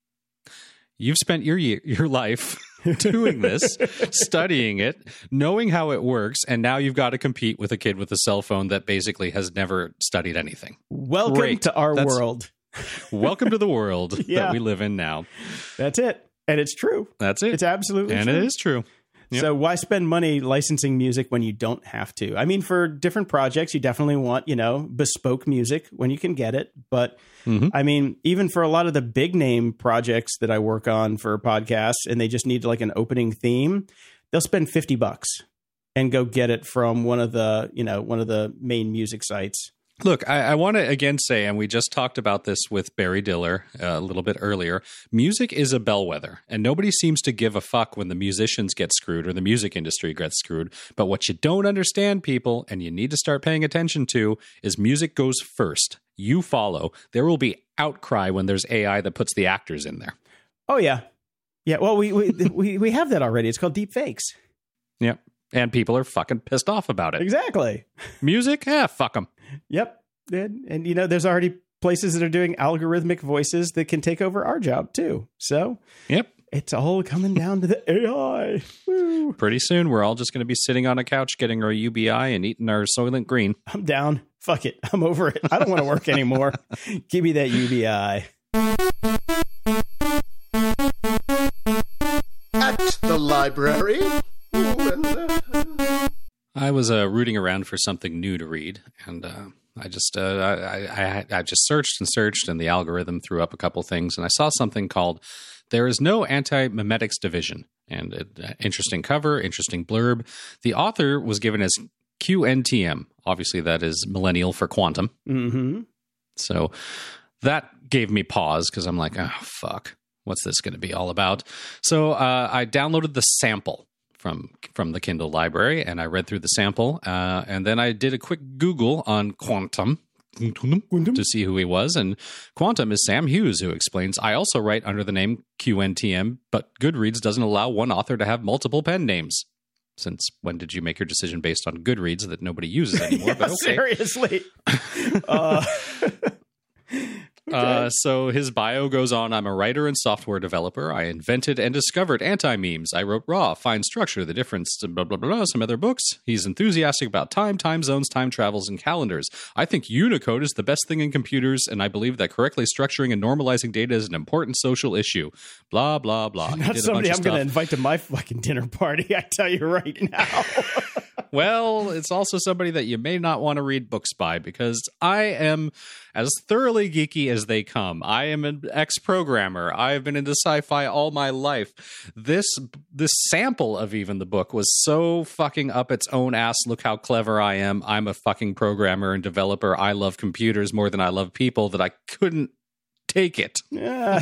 You've spent your year, your life doing this, studying it, knowing how it works, and now you've got to compete with a kid with a cell phone that basically has never studied anything. Welcome Great. to our That's, world. Welcome to the world yeah. that we live in now. That's it. And it's true. That's it. It's absolutely and true. And it is true. Yep. So why spend money licensing music when you don't have to? I mean, for different projects, you definitely want, you know, bespoke music when you can get it. But mm-hmm. I mean, even for a lot of the big name projects that I work on for podcasts and they just need like an opening theme, they'll spend fifty bucks and go get it from one of the, you know, one of the main music sites. Look, I, I want to again say, and we just talked about this with Barry Diller uh, a little bit earlier, music is a bellwether, and nobody seems to give a fuck when the musicians get screwed or the music industry gets screwed. But what you don't understand, people, and you need to start paying attention to, is music goes first. You follow. There will be outcry when there's A I that puts the actors in there. Oh, yeah. Yeah, well, we we we, we have that already. It's called deep fakes. Yep. And people are fucking pissed off about it. Exactly. Music? Yeah, fuck them. Yep. And, and, you know, there's already places that are doing algorithmic voices that can take over our job, too. So, yep. It's all coming down to the A I. Woo. Pretty soon, we're all just going to be sitting on a couch getting our U B I and eating our Soylent Green. I'm down. Fuck it. I'm over it. I don't want to work anymore. Give me that U B I. At the library. I was uh, rooting around for something new to read, and uh, I just uh, I, I, I just searched and searched, and the algorithm threw up a couple things, and I saw something called "There is no Anti-Memetics Division," and it, uh, interesting cover, interesting blurb. The author was given as Q N T M. Obviously, that is millennial for quantum. Mm-hmm. So that gave me pause because I'm like, oh fuck, what's this going to be all about? So uh, I downloaded the sample from from the Kindle library, and I read through the sample, uh, and then I did a quick Google on Quantum to see who he was, and Quantum is Sam Hughes, who explains, I also write under the name Q N T M, but Goodreads doesn't allow one author to have multiple pen names. Since when did you make your decision based on Goodreads that nobody uses anymore? Yeah, but okay. Seriously. uh, Uh, so his bio goes on, I'm a writer and software developer. I invented and discovered anti-memes. I wrote Raw, Fine Structure, The Difference, blah, blah, blah, blah, some other books. He's enthusiastic about time, time zones, time travels, and calendars. I think Unicode is the best thing in computers, and I believe that correctly structuring and normalizing data is an important social issue. Blah, blah, blah. Not somebody I'm going to invite to my fucking dinner party, I tell you right now. Well, it's also somebody that you may not want to read books by, because I am as thoroughly geeky as they come. I am an ex-programmer. I have been into sci-fi all my life. This this sample of even the book was so fucking up its own ass. Look how clever I am. I'm a fucking programmer and developer. I love computers more than I love people, that I couldn't take it. Yeah.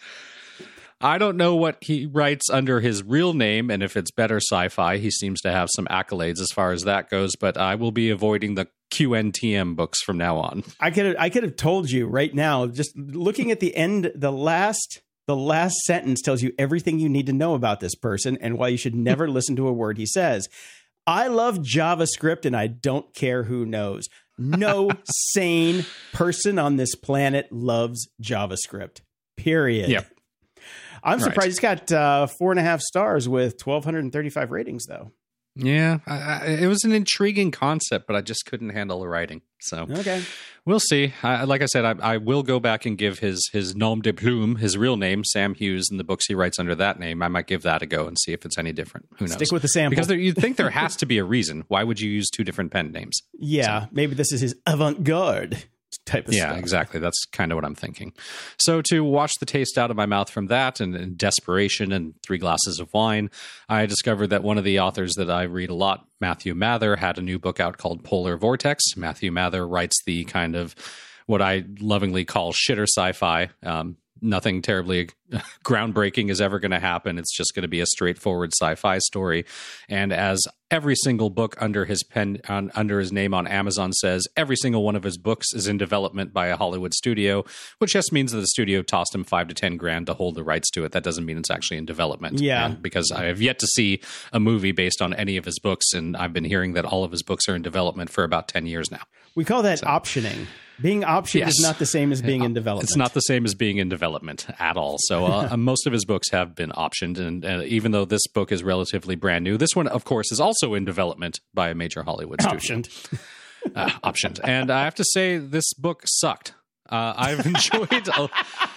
I don't know what he writes under his real name, and if it's better sci-fi. He seems to have some accolades as far as that goes, but I will be avoiding the Q N T M books from now on. I could have, I could have told you right now, just looking at the end, the last the last sentence tells you everything you need to know about this person and why you should never listen to a word he says. I love JavaScript and I don't care who knows. No sane person on this planet loves JavaScript. Period. Yep. I'm surprised right. It's got uh, four and a half stars with twelve thirty-five ratings, though. Yeah, I, I, it was an intriguing concept, but I just couldn't handle the writing. So okay, we'll see. I, like I said, I, I will go back and give his his nom de plume, his real name, Sam Hughes, and the books he writes under that name. I might give that a go and see if it's any different. Who knows? Stick with the sample. Because there, you'd think there has to be a reason. Why would you use two different pen names? Yeah, so. Maybe this is his avant-garde type of yeah, stuff. Yeah, exactly. That's kind of what I'm thinking. So to wash the taste out of my mouth from that and, and desperation and three glasses of wine, I discovered that one of the authors that I read a lot, Matthew Mather, had a new book out called Polar Vortex. Matthew Mather writes the kind of what I lovingly call shitter sci-fi. Um, nothing terribly groundbreaking is ever going to happen. It's just going to be a straightforward sci-fi story. And as every single book under his pen, on, under his name on Amazon says, every single one of his books is in development by a Hollywood studio, which just means that the studio tossed him five to ten grand to hold the rights to it. That doesn't mean it's actually in development. Yeah. And because I have yet to see a movie based on any of his books, and I've been hearing that all of his books are in development for about ten years now. We call that so. optioning. Being optioned Yes. is not the same as being in development. It's not the same as being in development at all. So uh, most of his books have been optioned. And uh, even though this book is relatively brand new, this one, of course, is also in development by a major Hollywood studio. Optioned. Uh, optioned. And I have to say, this book sucked. Uh, I've enjoyed... A-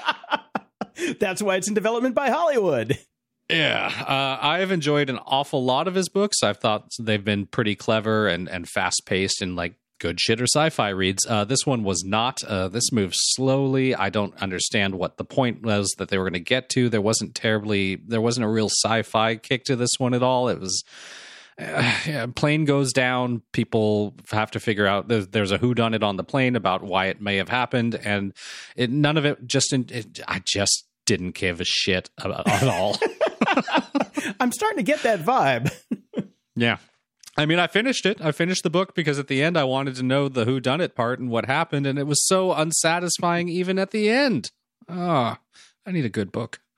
That's why it's in development by Hollywood. Yeah, uh, I have enjoyed an awful lot of his books. I've thought they've been pretty clever and, and fast-paced and like good shit or sci-fi reads. Uh, this one was not. Uh, this moves slowly. I don't understand what the point was that they were going to get to. There wasn't terribly, there wasn't a real sci-fi kick to this one at all. It was, uh, yeah, plane goes down. People have to figure out, there's, there's a whodunit on the plane about why it may have happened. And it, none of it just, it, I just didn't give a shit about, at all. I'm starting to get that vibe. Yeah. I mean, I finished it. I finished the book because at the end I wanted to know the whodunit part and what happened, and it was so unsatisfying even at the end. Ah, oh, I need a good book.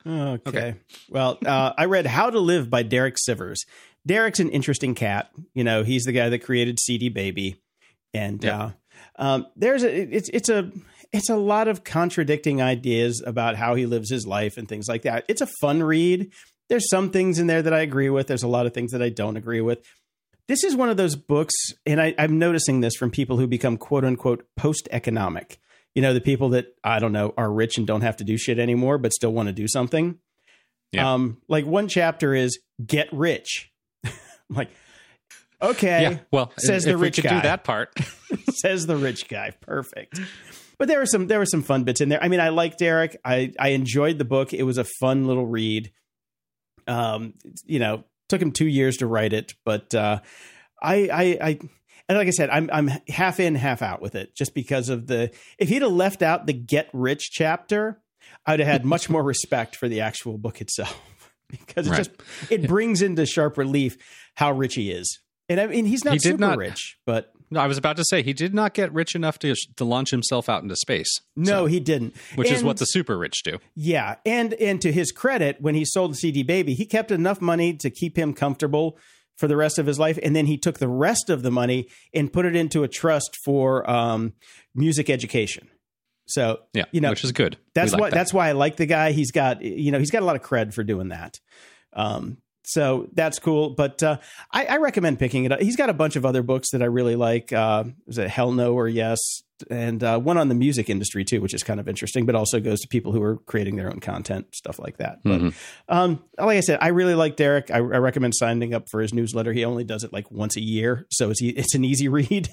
Okay. Okay. Well, uh, I read How to Live by Derek Sivers. Derek's an interesting cat. You know, he's the guy that created C D Baby. And Yep. uh, um, there's a it's it's a it's a lot of contradicting ideas about how he lives his life and things like that. It's a fun read. There's some things in there that I agree with. There's a lot of things that I don't agree with. This is one of those books, and I, I'm noticing this from people who become quote unquote post-economic. You know, the people that, I don't know, are rich and don't have to do shit anymore, but still want to do something. Yeah. Um, like one chapter is Get Rich. I'm like, okay. Yeah. Well, says if the we rich could guy. do that part. Says the rich guy. Perfect. But there were some there were some fun bits in there. I mean, I like Derek. I, I enjoyed the book. It was a fun little read. Um, you know, took him two years to write it, but uh, I, I, I, and like I said, I'm I'm half in, half out with it, just because of the. If he'd have left out the Get Rich chapter, I'd have had much more respect for the actual book itself, because it Right. just it brings into sharp relief how rich he is. And I mean, he's not He did super not- rich, but No, I was about to say he did not get rich enough to to launch himself out into space. no, So- he didn't. which is And- what the super rich do. Yeah, and and to his credit, when he sold C D Baby, he kept enough money to keep him comfortable for the rest of his life, and then he took the rest of the money and put it into a trust for um, music education. So Yeah, you know, which is good. That's We like why that. that's why I like the guy. He's got you know he's got a lot of cred for doing that. Um, so that's cool. But uh, I, I recommend picking it up. He's got a bunch of other books that I really like. Uh, is it Hell No or Yes? And uh, one on the music industry too, which is kind of interesting, but also goes to people who are creating their own content, stuff like that. Mhm. But um, like I said, I really like Derek. I, I recommend signing up for his newsletter. He only does it like once a year, so it's e- it's an easy read.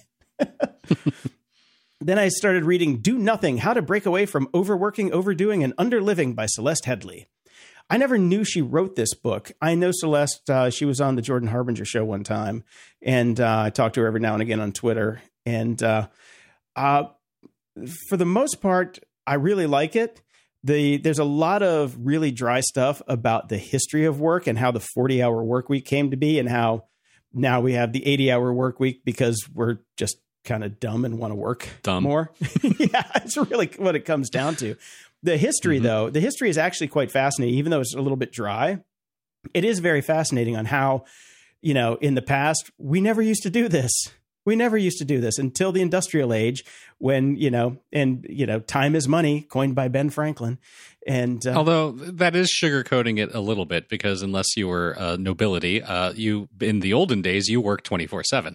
Then I started reading Do Nothing: How to Break Away from Overworking, Overdoing, and Underliving by Celeste Headley. I never knew she wrote this book. I know Celeste. Uh, she was on the Jordan Harbinger show one time, and uh, I talked to her every now and again on Twitter. And uh, uh, for the most part, I really like it. The There's a lot of really dry stuff about the history of work and how the forty-hour work week came to be, and how now we have the eighty-hour work week because we're just kind of dumb and want to work Dumb. more. Yeah, it's really what it comes down to. The history, Mhm. though, the history is actually quite fascinating, even though it's a little bit dry. It is very fascinating on how, you know, in the past, we never used to do this. We never used to do this until the industrial age when, you know, and, you know, time is money, coined by Ben Franklin. And uh, Although that is sugarcoating it a little bit, because unless you were uh, nobility, uh, you in the olden days you worked twenty-four seven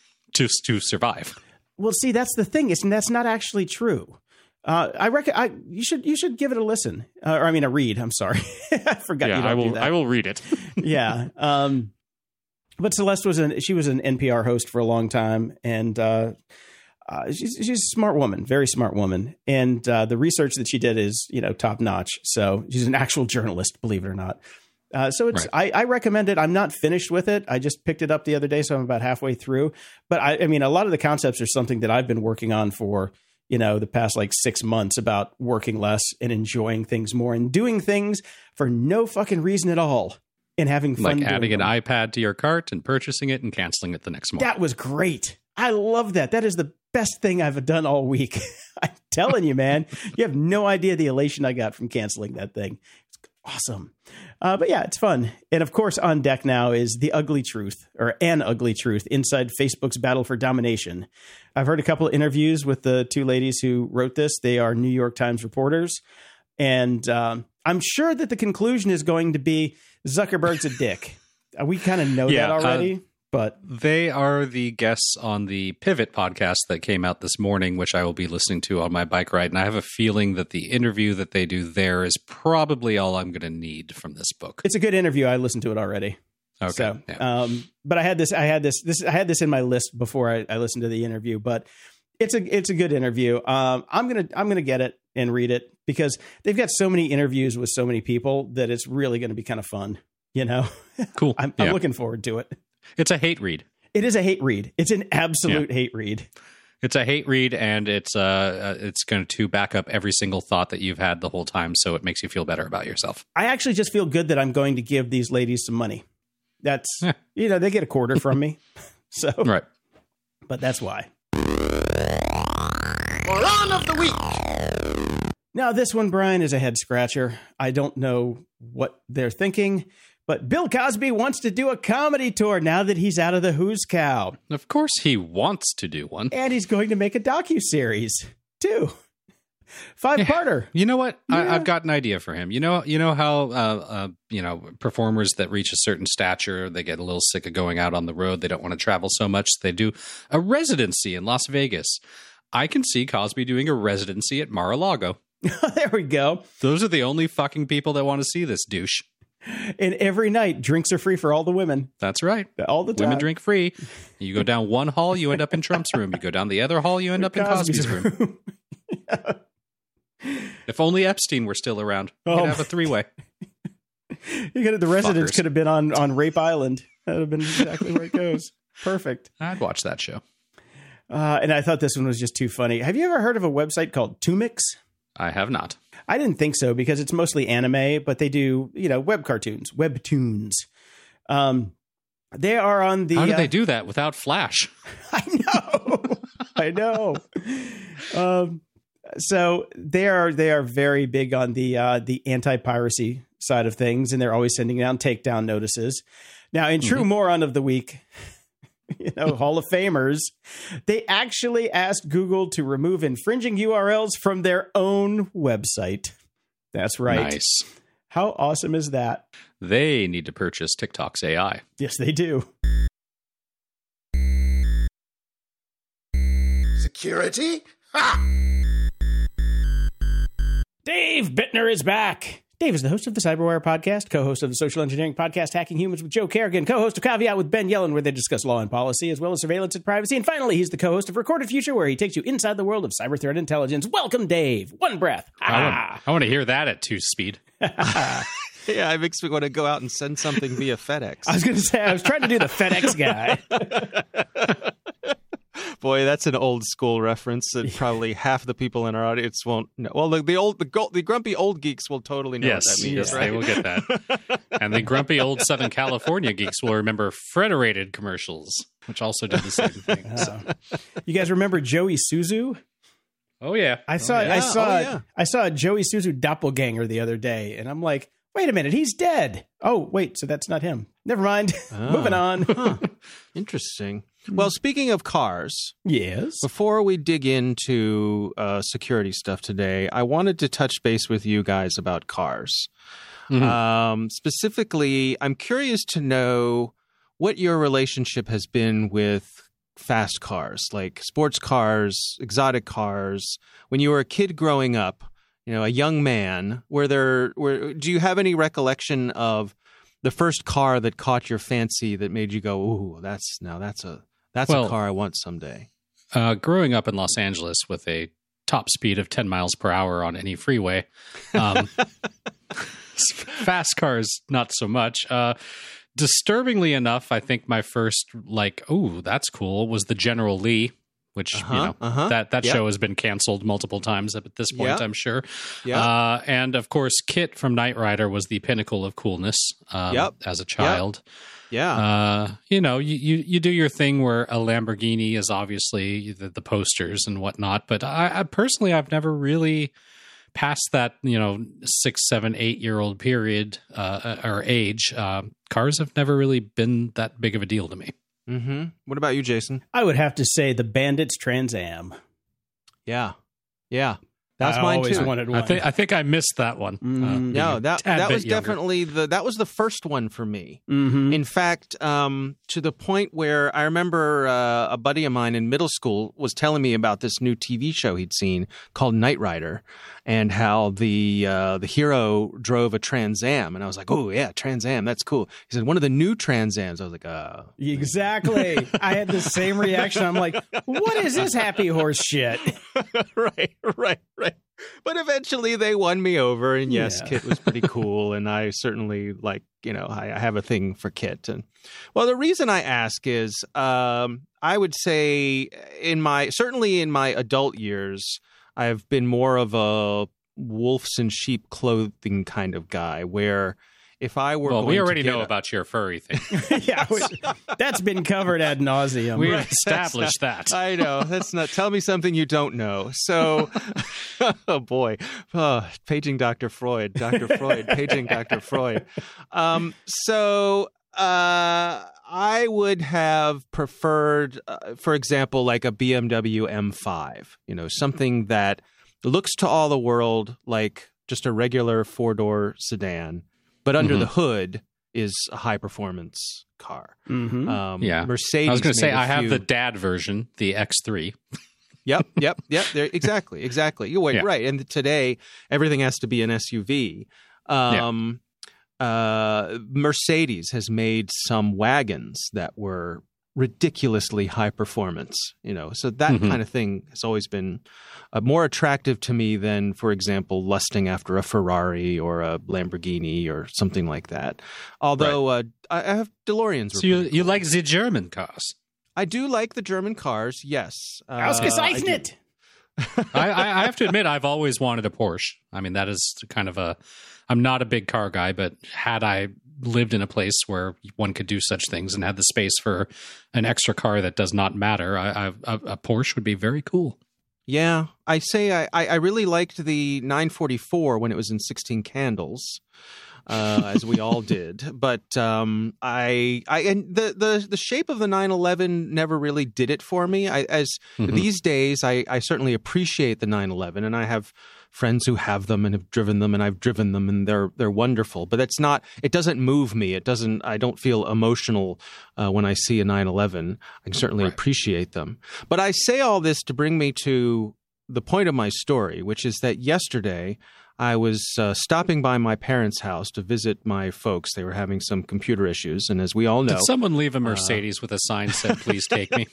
to to survive. well, see, that's the thing. It's, that's not actually true. Uh, I reckon I you should you should give it a listen, uh, or I mean a read. I'm sorry, I forgot. you Yeah, don't I do will. that. I will read it. Yeah. Um, but Celeste was an she was an N P R host for a long time, and uh, uh, she's she's a smart woman, very smart woman, and uh, the research that she did is you know top notch. So she's an actual journalist, believe it or not. Uh, so it's I, I recommend it. I'm not finished with it. I just picked it up the other day, so I'm about halfway through. But I, I mean, a lot of the concepts are something that I've been working on for you know, the past like six months about working less and enjoying things more and doing things for no fucking reason at all and having fun. Like doing adding an them. iPad to your cart and purchasing it and canceling it the next morning. That was great. I love that. That is the best thing I've done all week. I'm telling you, man, you have no idea the elation I got from canceling that thing. It's awesome. Uh, but yeah, it's fun. And of course, on deck now is The Ugly Truth, or An Ugly Truth, inside Facebook's battle for domination. I've heard a couple of interviews with the two ladies who wrote this. They are New York Times reporters. And um, I'm sure that the conclusion is going to be Zuckerberg's a dick. Uh, we kind of know Yeah, that already, uh, but They are the guests on the Pivot podcast that came out this morning, which I will be listening to on my bike ride. And I have a feeling that the interview that they do there is probably all I'm going to need from this book. it's a good interview. I listened to it already. Okay. So, yeah. um, but I had this, I had this, this, I had this in my list before I, I listened to the interview, but it's a, it's a good interview. Um, I'm going to, I'm going to get it and read it because they've got so many interviews with so many people that it's really going to be kind of fun. You know, Cool. I'm, Yeah. I'm looking forward to it. It's a hate read. It is a hate read. It's an absolute hate read. It's a hate read, and it's uh, uh, it's going to back up every single thought that you've had the whole time, so it makes you feel better about yourself. I actually just feel good that I'm going to give these ladies some money. That's, Yeah. you know, they get a quarter from me. So, Right. but that's why. Moron of the week. Now, this one, Brian, is a head scratcher. I don't know what they're thinking, but Bill Cosby wants to do a comedy tour now that he's out of the Who's Cow. Of course he wants to do one. And he's going to make a docuseries, too. Five-parter. You know what? Yeah. I, I've got an idea for him. You know, you know how uh, uh, you know performers that reach a certain stature, they get a little sick of going out on the road. They don't want to travel so much. They do a residency in Las Vegas. I can see Cosby doing a residency at Mar-a-Lago. There we go. Those are the only fucking people that want to see this douche. And every night, drinks are free for all the women. That's right. All the time. Women drink free. You go down one hall, you end up in Trump's room. You go down the other hall, you end up in Cosby's, Cosby's room. Yeah. If only Epstein were still around, we could Oh, have a three-way. You could have, the residents Fuckers. could have been on, on Rape Island. That would have been exactly where it goes. Perfect. I'd watch that show. Uh, and I thought this one was just too funny. Have you ever heard of a website called Tumix? I have not. I didn't think so because it's mostly anime, but they do, you know, web cartoons, webtoons. Um, they are on the. How do uh, they do that without Flash? I know. I know. Um, so they are they are very big on the uh, the anti-piracy side of things, and they're always sending down takedown notices. Now, in true Mm-hmm. moron of the week, you know, Hall of Famers, they actually asked Google to remove infringing U R Ls from their own website. That's right. Nice. How awesome is that? They need to purchase TikTok's A I. Yes, they do. Security? Ha! Dave Bittner is back. Dave is the host of the Cyberwire podcast, co-host of the social engineering podcast Hacking Humans with Joe Kerrigan, co-host of Caveat with Ben Yellen, where they discuss law and policy, as well as surveillance and privacy. And finally, he's the co-host of Recorded Future, where he takes you inside the world of cyber threat intelligence. Welcome, Dave. One breath. I want, Ah. I want to hear that at two speed. Yeah, it makes me want to go out and send something via FedEx. I was going to say, I was trying to do the FedEx guy. Boy, that's an old school reference that probably half the people in our audience won't know. Well, the, the old, the, go, the grumpy old geeks will totally know Yes, what that means, yes, right? they will get that. And the grumpy old Southern California geeks will remember Frederated commercials, which also did the same thing. So. You guys remember Joey Suzu? Oh yeah, I saw, Oh, yeah. I saw, Oh, yeah. I saw a Joey Suzu doppelganger the other day, and I'm like, wait a minute, he's dead. Oh, wait, so that's not him. Never mind. Moving on. Huh. Interesting. Well, speaking of cars, Yes. before we dig into uh, security stuff today, I wanted to touch base with you guys about cars. Mhm. Um, specifically, I'm curious to know what your relationship has been with fast cars, like sports cars, exotic cars. When you were a kid growing up, you know, a young man, were there, were, do you have any recollection of the first car that caught your fancy that made you go, ooh, that's now that's a that's Well, a car I want someday? Uh, growing up in Los Angeles with a top speed of ten miles per hour on any freeway, um, fast cars not so much. Uh, disturbingly enough, I think my first like, oh, that's cool, was the General Lee. Which, Uh-huh, you know, uh-huh. that, that Yep. show has been canceled multiple times at this point, Yep. I'm sure. Yeah. Uh, and, of course, Kit from Knight Rider was the pinnacle of coolness um, Yep. as a child. Yeah. Uh, you know, you, you, you do your thing where a Lamborghini is obviously the, the posters and whatnot. But I, I personally, I've never really past that, you know, six, seven, eight year old period uh, or age. Uh, cars have never really been that big of a deal to me. Mm-hmm. What about you, Jason? I would have to say the Bandits Trans Am. Yeah. Yeah. That's I mine always too. wanted I one. think I think I missed that one. Mhm. Uh, No, being a that tad that bit was younger. definitely the that was the first one for me. Mhm. In fact, um, to the point where I remember uh, a buddy of mine in middle school was telling me about this new T V show he'd seen called Knight Rider, and how the uh, the hero drove a Trans Am, and I was like, oh yeah, Trans Am, that's cool. He said one of the new Trans Ams. I was like, uh, Exactly. I had the same reaction. I'm like, what is this happy horse shit? right, right, right. But eventually they won me over, and yes, Yeah. Kit was pretty cool, and I certainly like, you know, I, I have a thing for Kit. And well, the reason I ask is, um, I would say in my certainly in my adult years, I've been more of a wolves and sheep clothing kind of guy, where if I were Well, going we already to get know a- about your furry thing. yeah, we- that's been covered ad nauseum. We Right. established that. I know. That's not. Tell me something you don't know. So, oh boy, oh, paging Doctor Freud, Doctor Freud, paging Doctor Freud. Um, so, uh, I would have preferred, uh, for example, like a B M W M five. You know, something that looks to all the world like just a regular four-door sedan, but under Mhm. the hood is a high-performance car. Mhm. Um, Yeah. Mercedes. I was going to say made a I have few- the dad version, the X three. Yep, yep, yep. There, exactly, exactly. You're Yeah. right. And today, everything has to be an S U V. Um, uh, Mercedes has made some wagons that were ridiculously high performance. You know, so that Mhm. kind of thing has always been uh, more attractive to me than, for example, lusting after a Ferrari or a Lamborghini or something like that. Although uh, I, I have DeLoreans. were So you pretty you cool. like the German cars? I do like the German cars. Yes. Uh, Ausgezeichnet. I, I, I have to admit, I've always wanted a Porsche. I mean, that is kind of a. I'm not a big car guy, but had I lived in a place where one could do such things and had the space for an extra car that does not matter, I, I, a, a Porsche would be very cool. Yeah, I say I, I I really liked the nine forty-four when it was in sixteen candles, uh, as we all did. But um, I I and the, the the shape of the nine eleven never really did it for me. I, as Mhm. these days, I, I certainly appreciate the nine eleven, and I have friends who have them and have driven them, and I've driven them, and they're they're wonderful. But it's not. It doesn't move me. It doesn't. I don't feel emotional uh, when I see a nine eleven. I can certainly Right. appreciate them. But I say all this to bring me to the point of my story, which is that yesterday I was uh, stopping by my parents' house to visit my folks. They were having some computer issues, and as we all know, Did someone leave a Mercedes with a sign said, "Please take me"?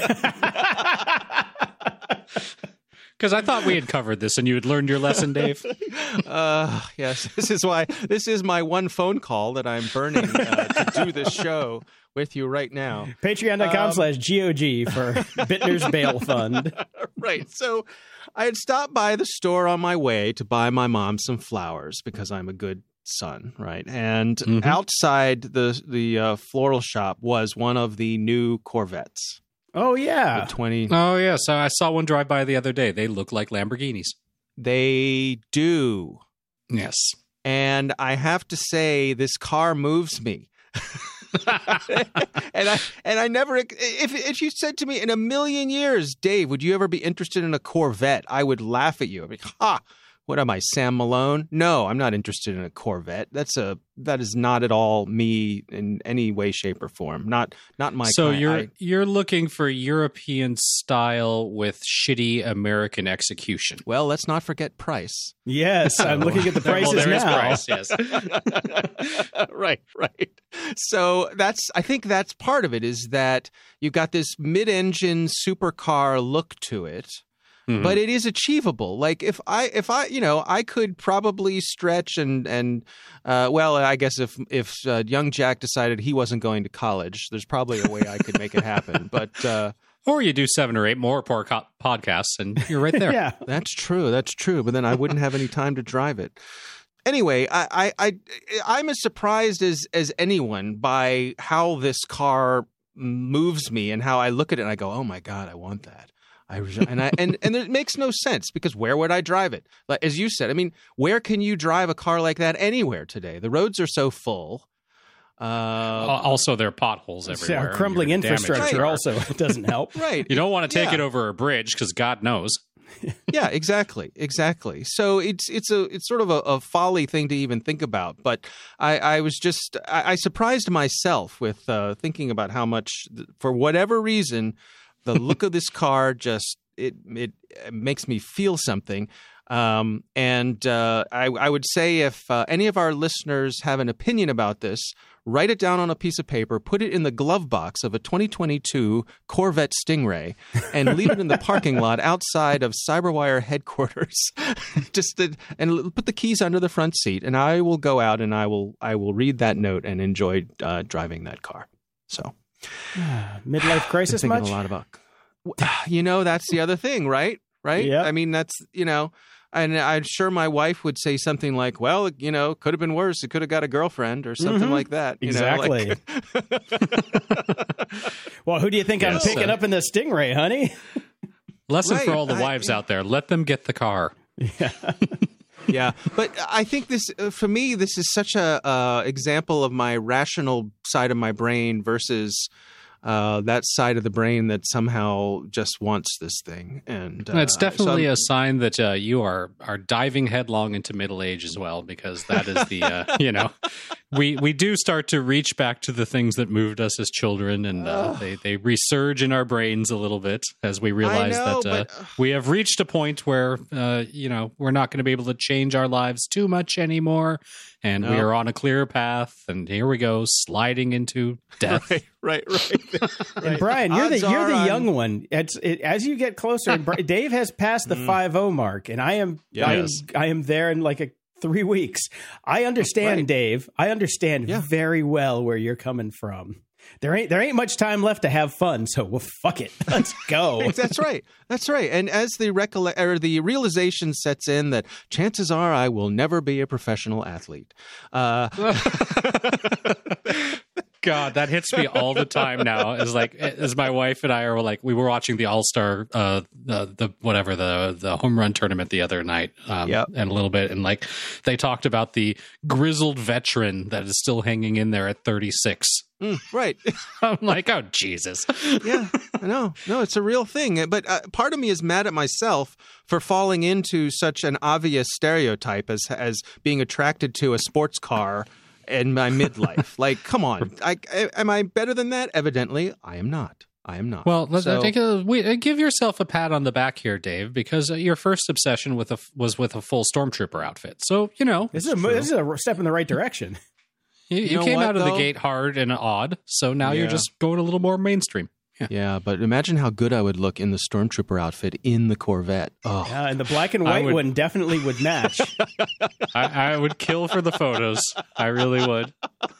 Because I thought we had covered this and you had learned your lesson, Dave. uh, yes, this is why this is my one phone call that I'm burning uh, to do this show with you right now. Patreon.com Um, slash G O G for Bittner's Bail Fund. Right. So I had stopped by the store on my way to buy my mom some flowers because I'm a good son, right? And Mhm. outside the the uh, floral shop was one of the new Corvettes. Oh, The yeah. twenty. Oh, yeah. So I saw one drive by the other day. They look like Lamborghinis. They do. Yes. And I have to say, this car moves me. and I and I never if if you said to me in a million years, Dave, would you ever be interested in a Corvette? I would laugh at you. I'd be, ha! What am I, Sam Malone? No, I'm not interested in a Corvette. That's a that is not at all me in any way, shape, or form. Not not my. So kind. you're I- you're looking for European style with shitty American execution. well, let's not forget price. Yes, I'm looking at the prices well, there is now. price, yes. right, right. So that's I think that's part of it is that you've got this mid-engine supercar look to it. Mhm. But it is achievable. Like if I, if I, you know, I could probably stretch and and uh, well, I guess if if uh, young Jack decided he wasn't going to college, there's probably a way I could make it happen. But uh, Or you do seven or eight more por- co- podcasts and you're right there. Yeah. that's true. That's true. But then I wouldn't have any time to drive it. Anyway, I, I, I I'm as surprised as as anyone by how this car moves me and how I look at it and I go, oh my God, I want that. I and I and and it makes no sense because where would I drive it? Like as you said, I mean, where can you drive a car like that anywhere today? The roads are so full. Uh, Al- Also, there are potholes Yeah, everywhere. and crumbling you're gonna damage infrastructure your car. also doesn't help. right. You don't want to take Yeah. it over a bridge because God knows. Yeah, exactly, exactly. So it's it's a it's sort of a, a folly thing to even think about. But I, I was just I, I surprised myself with uh, thinking about how much, for whatever reason, the look of this car just it it makes me feel something. Um, and uh, I, I would say if uh, any of our listeners have an opinion about this, write it down on a piece of paper, put it in the glove box of a twenty twenty-two Corvette Stingray, and leave it in the parking lot outside of CyberWire headquarters. Just to, and put the keys under the front seat, and I will go out and I will I will read that note and enjoy uh, driving that car. So Midlife crisis I'm thinking much? a lot about. You know, that's the other thing, right? Right? Yep. I mean, that's, you know, And I'm sure my wife would say something like, well, you know, could have been worse. It could have got a girlfriend or something mm-hmm. like that. You exactly. Know, like... Well, who do you think yes, I'm picking uh, up in the Stingray, honey? Lesson right. for all the wives I, out there. Let them get the car. Yeah. Yeah. But I think this, uh, for me, this is such a uh, example of my rational side of my brain versus Uh, that side of the brain that somehow just wants this thing. And uh, it's definitely so a sign that uh, you are are diving headlong into middle age as well, because that is the uh, you know we we do start to reach back to the things that moved us as children, and uh, they they resurge in our brains a little bit as we realize know, that uh, but... we have reached a point where uh, you know we're not going to be able to change our lives too much anymore. And no. we are on a clear path, and here we go, sliding into death. Right, right, right. And Brian, you're Odds the you're the I'm... young one. It's, it, as you get closer, Dave has passed the five oh mark, and I am yes. I am I am there in like a three weeks. I understand, right. Dave. I understand yeah. very well where you're coming from. There ain't there ain't much time left to have fun, so well, fuck it, let's go. That's right, that's right. And as the recolle- or the realization sets in that chances are I will never be a professional athlete. Uh, God, that hits me all the time now. As like as my wife and I are like, we were watching the All Star, uh, the the whatever the the home run tournament the other night, um, yep. and a little bit, and like they talked about the grizzled veteran that is still hanging in there at thirty-six. Mm, right. I'm like, oh, Jesus. Yeah, I know. No, it's a real thing. But uh, part of me is mad at myself for falling into such an obvious stereotype as as being attracted to a sports car in my midlife. Like, come on. I, I, am I better than that? Evidently, I am not. I am not. Well, let's so, take a, we, give yourself a pat on the back here, Dave, because uh, your first obsession with a, was with a full Stormtrooper outfit. So, you know. This is, a, this is a step in the right direction. You, you, you know came what, out of though? the gate hard and odd, so now yeah. you're just going a little more mainstream. Yeah. yeah, but imagine how good I would look in the Stormtrooper outfit in the Corvette. Oh. Yeah, and the black and white would, one definitely would match. I, I would kill for the photos. I really would.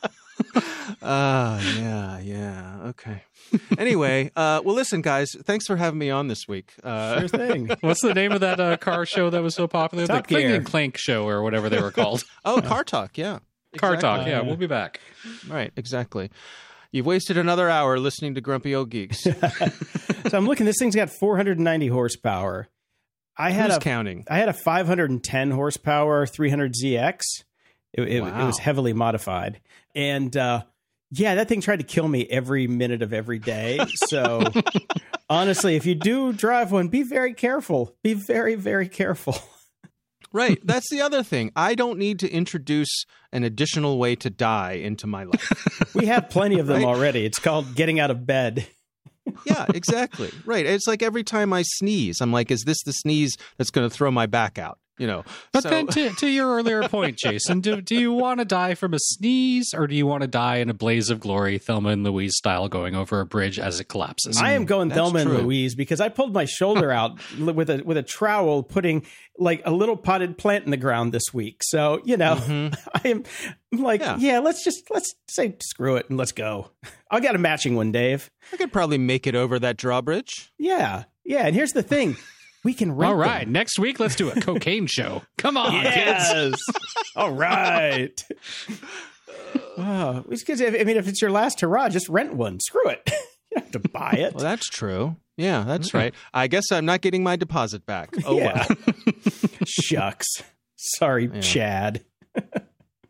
Ah, uh, yeah, yeah. Okay. Anyway, uh, well, listen, guys, thanks for having me on this week. Uh, sure thing. What's the name of that uh, car show that was so popular? Top the Clink Gear. and Clank show or whatever they were called. Oh, Car Talk, yeah. Car exactly. Talk, yeah, we'll be back. Right, exactly. You've wasted another hour listening to Grumpy Old Geeks. So I'm looking, this thing's got four hundred ninety horsepower. I had Who's a, counting? I had a five hundred ten horsepower three hundred Z X. It, it, wow. it was heavily modified. And uh, yeah, that thing tried to kill me every minute of every day. So honestly, if you do drive one, be very careful. Be very, very careful. Right. That's the other thing. I don't need to introduce an additional way to die into my life. We have plenty of them right? already. It's called getting out of bed. Yeah, exactly. Right. It's like every time I sneeze, I'm like, is this the sneeze that's going to throw my back out? You know, but so... then to, to your earlier point, Jason, do, do you want to die from a sneeze or do you want to die in a blaze of glory, Thelma and Louise style, going over a bridge as it collapses? I am going That's Thelma true. and Louise because I pulled my shoulder out with a with a trowel, putting like a little potted plant in the ground this week. So, you know, mm-hmm. I am like, yeah. yeah, let's just let's say screw it and let's go. I got a matching one, Dave. I could probably make it over that drawbridge. Yeah. Yeah. And here's the thing. We can rent All right. them. Next week, let's do a cocaine show. Come on, yes. kids. All right. Oh, because if, I mean, if it's your last hurrah, just rent one. Screw it. You don't have to buy it. Well, that's true. Yeah, that's mm-hmm. right. I guess I'm not getting my deposit back. Oh, yeah. well. Shucks. Sorry, yeah. Chad. Oh,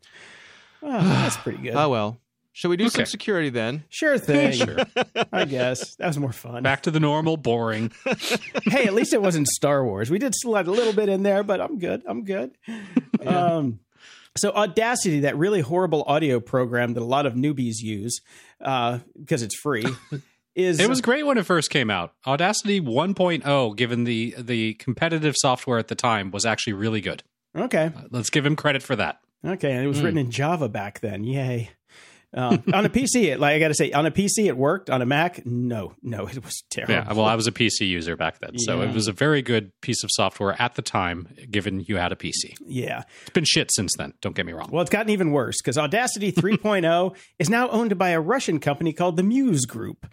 that's pretty good. Oh, well. Should we do okay. some security then? Sure thing. Sure. I guess. That was more fun. Back to the normal, boring. Hey, at least it wasn't Star Wars. We did slide a little bit in there, but I'm good. I'm good. Yeah. Um, so Audacity, that really horrible audio program that a lot of newbies use uh, because it's free, is it was great when it first came out. Audacity one point oh, given the the competitive software at the time, was actually really good. Okay. Uh, let's give him credit for that. Okay, and it was Mm. written in Java back then. Yay. Um, on a P C, it, like I got to say, on a P C, it worked. On a Mac, no, no, it was terrible. Yeah, well, I was a P C user back then, so Yeah. it was a very good piece of software at the time, given you had a P C. Yeah. It's been shit since then, don't get me wrong. Well, it's gotten even worse because Audacity three point oh is now owned by a Russian company called the Muse Group.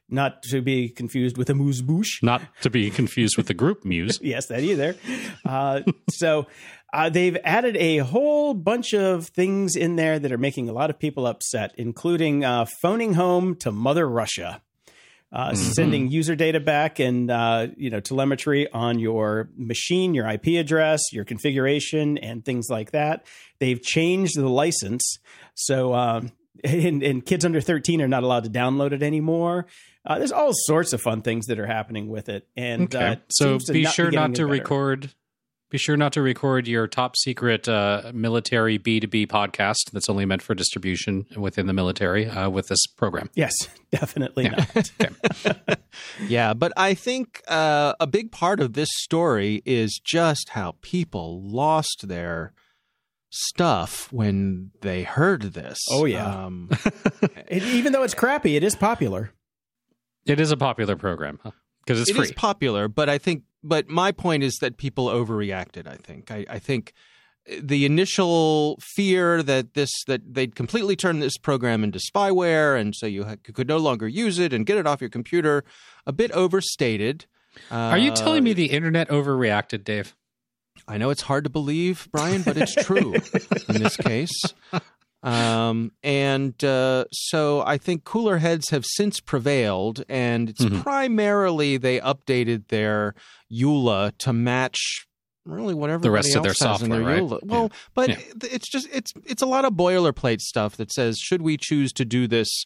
not to be confused with amuse-bouche. Not to be confused with the group Muse. Yes, that either. Uh, so uh, they've added a whole bunch of things in there that are making a lot of people upset, including uh, phoning home to Mother Russia, uh, mm-hmm. sending user data back and uh, you know telemetry on your machine, your I P address, your configuration, and things like that. They've changed the license, so um, and, and kids under thirteen are not allowed to download it anymore. Uh, there's all sorts of fun things that are happening with it, and okay. uh, so be not sure be not to better. record. Be sure not to record your top secret uh, military B two B podcast that's only meant for distribution within the military uh, with this program. Yes, definitely Yeah. not. Okay. Yeah, but I think uh, a big part of this story is just how people lost their stuff when they heard this. Oh, yeah. Um, It, even though it's crappy, it is popular. It is a popular program because it's it free. is popular, but I think, but my point is that people overreacted. I think, I, I think the initial fear that this, that they'd completely turn this program into spyware, and so you ha- could no longer use it and get it off your computer, a bit overstated. Uh, Are you telling me the internet overreacted, Dave? I know it's hard to believe, Brian, but it's true in this case. Um, and uh, so I think cooler heads have since prevailed, and it's Mm-hmm. primarily they updated their E U L A to match really whatever The rest of their software, right? E U L A. Well, Yeah. but Yeah. it's just it's it's a lot of boilerplate stuff that says, should we choose to do this,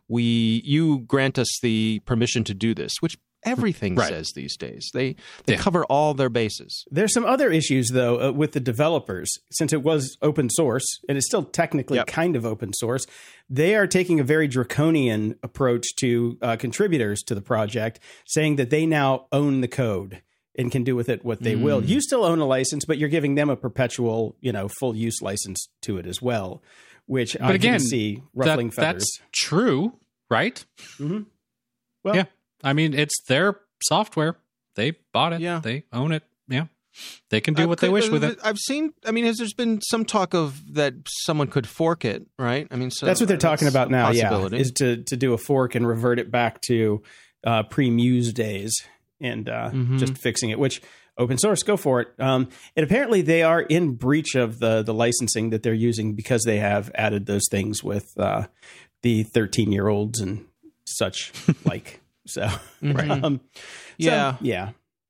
we you grant us the permission to do this, which everything Right. says these days. They they Yeah. cover all their bases. There's some other issues, though, uh, with the developers. Since it was open source, and it's still technically Yep. kind of open source, they are taking a very draconian approach to uh, contributors to the project, saying that they now own the code and can do with it what they Mm. will. You still own a license, but you're giving them a perpetual, you know, full use license to it as well, which But I again, can see ruffling that, feathers. that's true, right? Mm-hmm. Well, Yeah. I mean, it's their software. They bought it. Yeah. They own it. Yeah. They can do Uh, what they could- wish with it. I've seen. I mean, has there's been some talk of that someone could fork it, right? I mean, so that's what they're talking about a now. Yeah, possibility. is to to do a fork and revert it back to uh, pre-Muse days and uh, Mhm. just fixing it. Which open source, go for it. Um, and apparently, they are in breach of the the licensing that they're using because they have added those things with uh, the thirteen year olds and such like. So, Mhm. um, so, Yeah. yeah.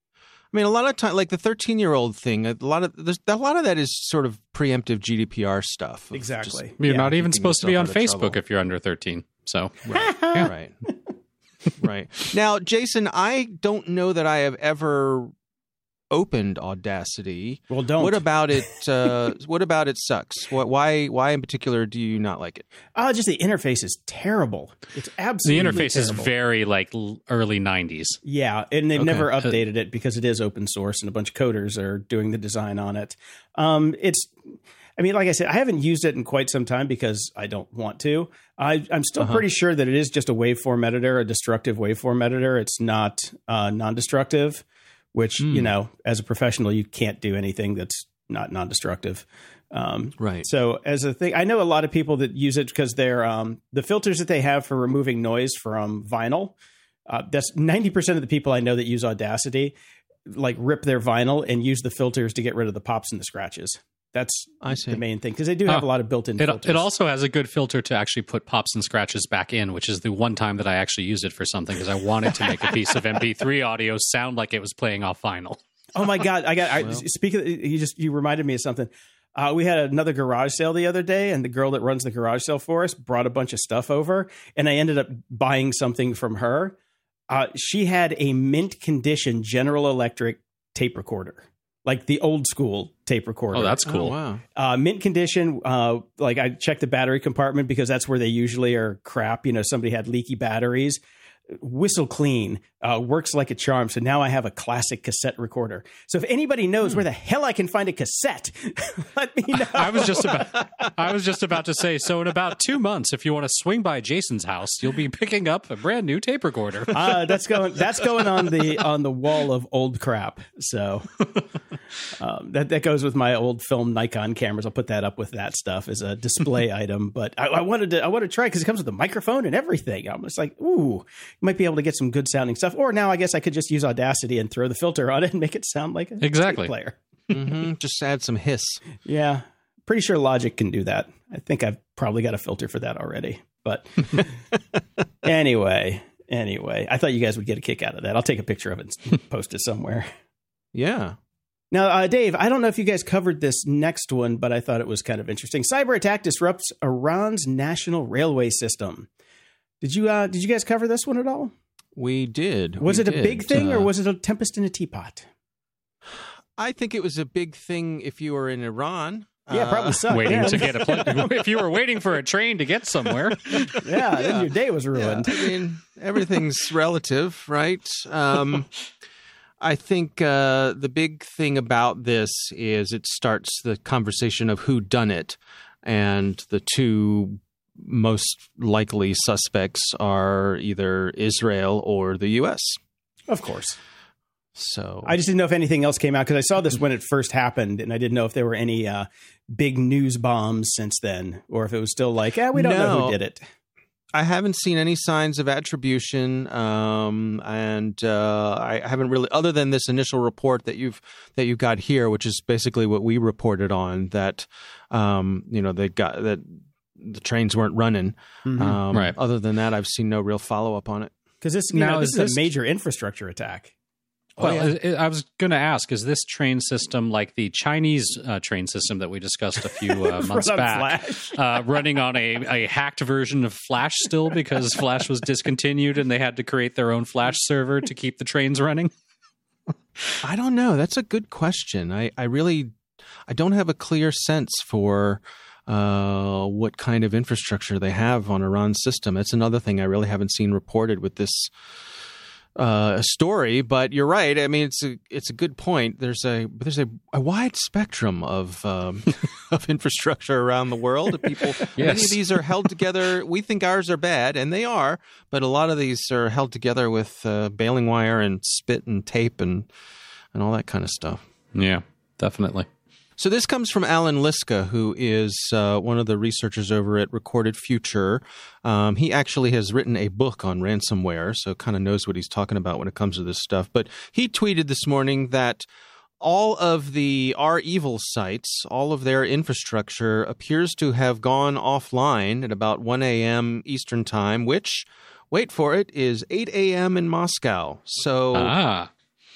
I mean, a lot of time, like the thirteen-year-old thing, a lot of there's a lot of that is sort of preemptive G D P R stuff. of Exactly. You're Yeah, not even keeping supposed to be on yourself out of Facebook trouble. if you're under thirteen. So, Just, right, right. Now, Jason, I don't know that I have ever opened Audacity. Well, don't. What about it? Uh, what about it sucks? What? Why? Why in particular do you not like it? Oh, just the interface is terrible. It's the absolutely interface terrible. is very like l- early nineties. Yeah, and they've Okay. never Uh, updated it because it is open source and a bunch of coders are doing the design on it. Um, it's, I mean, like I said, I haven't used it in quite some time because I don't want to. I, I'm still Uh-huh. pretty sure that it is just a waveform editor, a destructive waveform editor. It's not uh, non-destructive, which, Hmm. you know, as a professional, you can't do anything that's not non-destructive. Um, Right. So as a thing, I know a lot of people that use it because they're um, the filters that they have for removing noise from vinyl. Uh, that's ninety percent of the people I know that use Audacity, like rip their vinyl and use the filters to get rid of the pops and the scratches. That's I see. the main thing because they do have Oh. a lot of built-in It, filters. it also has a good filter to actually put pops and scratches back in, which is the one time that I actually used it for something because I wanted to make a piece of M P three audio sound like it was playing off vinyl. Oh my god! I got. I, speak of, you just you reminded me of something. Uh, we had another garage sale the other day, and the girl that runs the garage sale for us brought a bunch of stuff over, and I ended up buying something from her. Uh, she had a mint condition General Electric tape recorder, like the old school tape recorder. Oh, that's cool. Oh, wow. Uh, mint condition. Uh, like I checked the battery compartment because that's where they usually are crap. You know, somebody had leaky batteries. Whistle clean, uh, works like a charm. So now I have a classic cassette recorder. So if anybody knows Hmm. where the hell I can find a cassette, let me know. I was just about I was just about to say, so in about two months, if you want to swing by Jason's house, you'll be picking up a brand new tape recorder. uh, that's going. That's going on the on the wall of old crap. So um, that that goes with my old film Nikon cameras. I'll put that up with that stuff as a display item. But I, I wanted to I wanted to try because it comes with a microphone and everything. I'm just like, ooh, might be able to get some good sounding stuff. Or now I guess I could just use Audacity and throw the filter on it and make it sound like a Exactly. tape player. Mm-hmm. Just add some hiss. Yeah. Pretty sure Logic can do that. I think I've probably got a filter for that already. But anyway, anyway, I thought you guys would get a kick out of that. I'll take a picture of it and post it somewhere. Yeah. Now, uh, Dave, I don't know if you guys covered this next one, but I thought it was kind of interesting. Cyber attack disrupts Iran's national railway system. Did you uh, did you guys cover this one at all? We did. Was we it a did. big thing uh, or was it a tempest in a teapot? I think it was a big thing if you were in Iran. Yeah, probably sucked. Waiting yeah. to get a pl- if you were waiting for a train to get somewhere. Yeah, then your day was ruined. Yeah, I mean, everything's relative, right? Um, I think uh, the big thing about this is it starts the conversation of who done it, and the two most likely suspects are either Israel or the U S. Of course. So I just didn't know if anything else came out because I saw this when it first happened, and I didn't know if there were any uh, big news bombs since then, or if it was still like, yeah, we don't know No. who did it. I haven't seen any signs of attribution, um, and uh, I haven't really, other than this initial report that you've that you got here, which is basically what we reported on, that um, you know they got that the trains weren't running. Mhm. Um, Right. Other than that, I've seen no real follow up on it. Because this, you Now, know, this is is, this- a major infrastructure attack. Well, yeah. I I was going to ask, is this train system like the Chinese uh, train system that we discussed a few uh, months Run on back, Flash. uh, running on a, a hacked version of Flash still because Flash was discontinued and they had to create their own Flash server to keep the trains running? I don't know. That's a good question. I, I really I don't have a clear sense for uh, what kind of infrastructure they have on Iran's system. That's another thing I really haven't seen reported with this uh, story. But you're right. I mean, it's a it's a good point. There's a there's a, a wide spectrum of um, of infrastructure around the world. People, many of Yes. these are held together. We think ours are bad, and they are. But a lot of these are held together with uh, baling wire and spit and tape and and all that kind of stuff. Yeah, definitely. So this comes from Alan Liska, who is uh, one of the researchers over at Recorded Future. Um, he actually has written a book on ransomware, so kind of knows what he's talking about when it comes to this stuff. But he tweeted this morning that all of the R Evil sites, all of their infrastructure appears to have gone offline at about one a.m. Eastern Time, which, wait for it, is eight a.m. in Moscow. So Ah,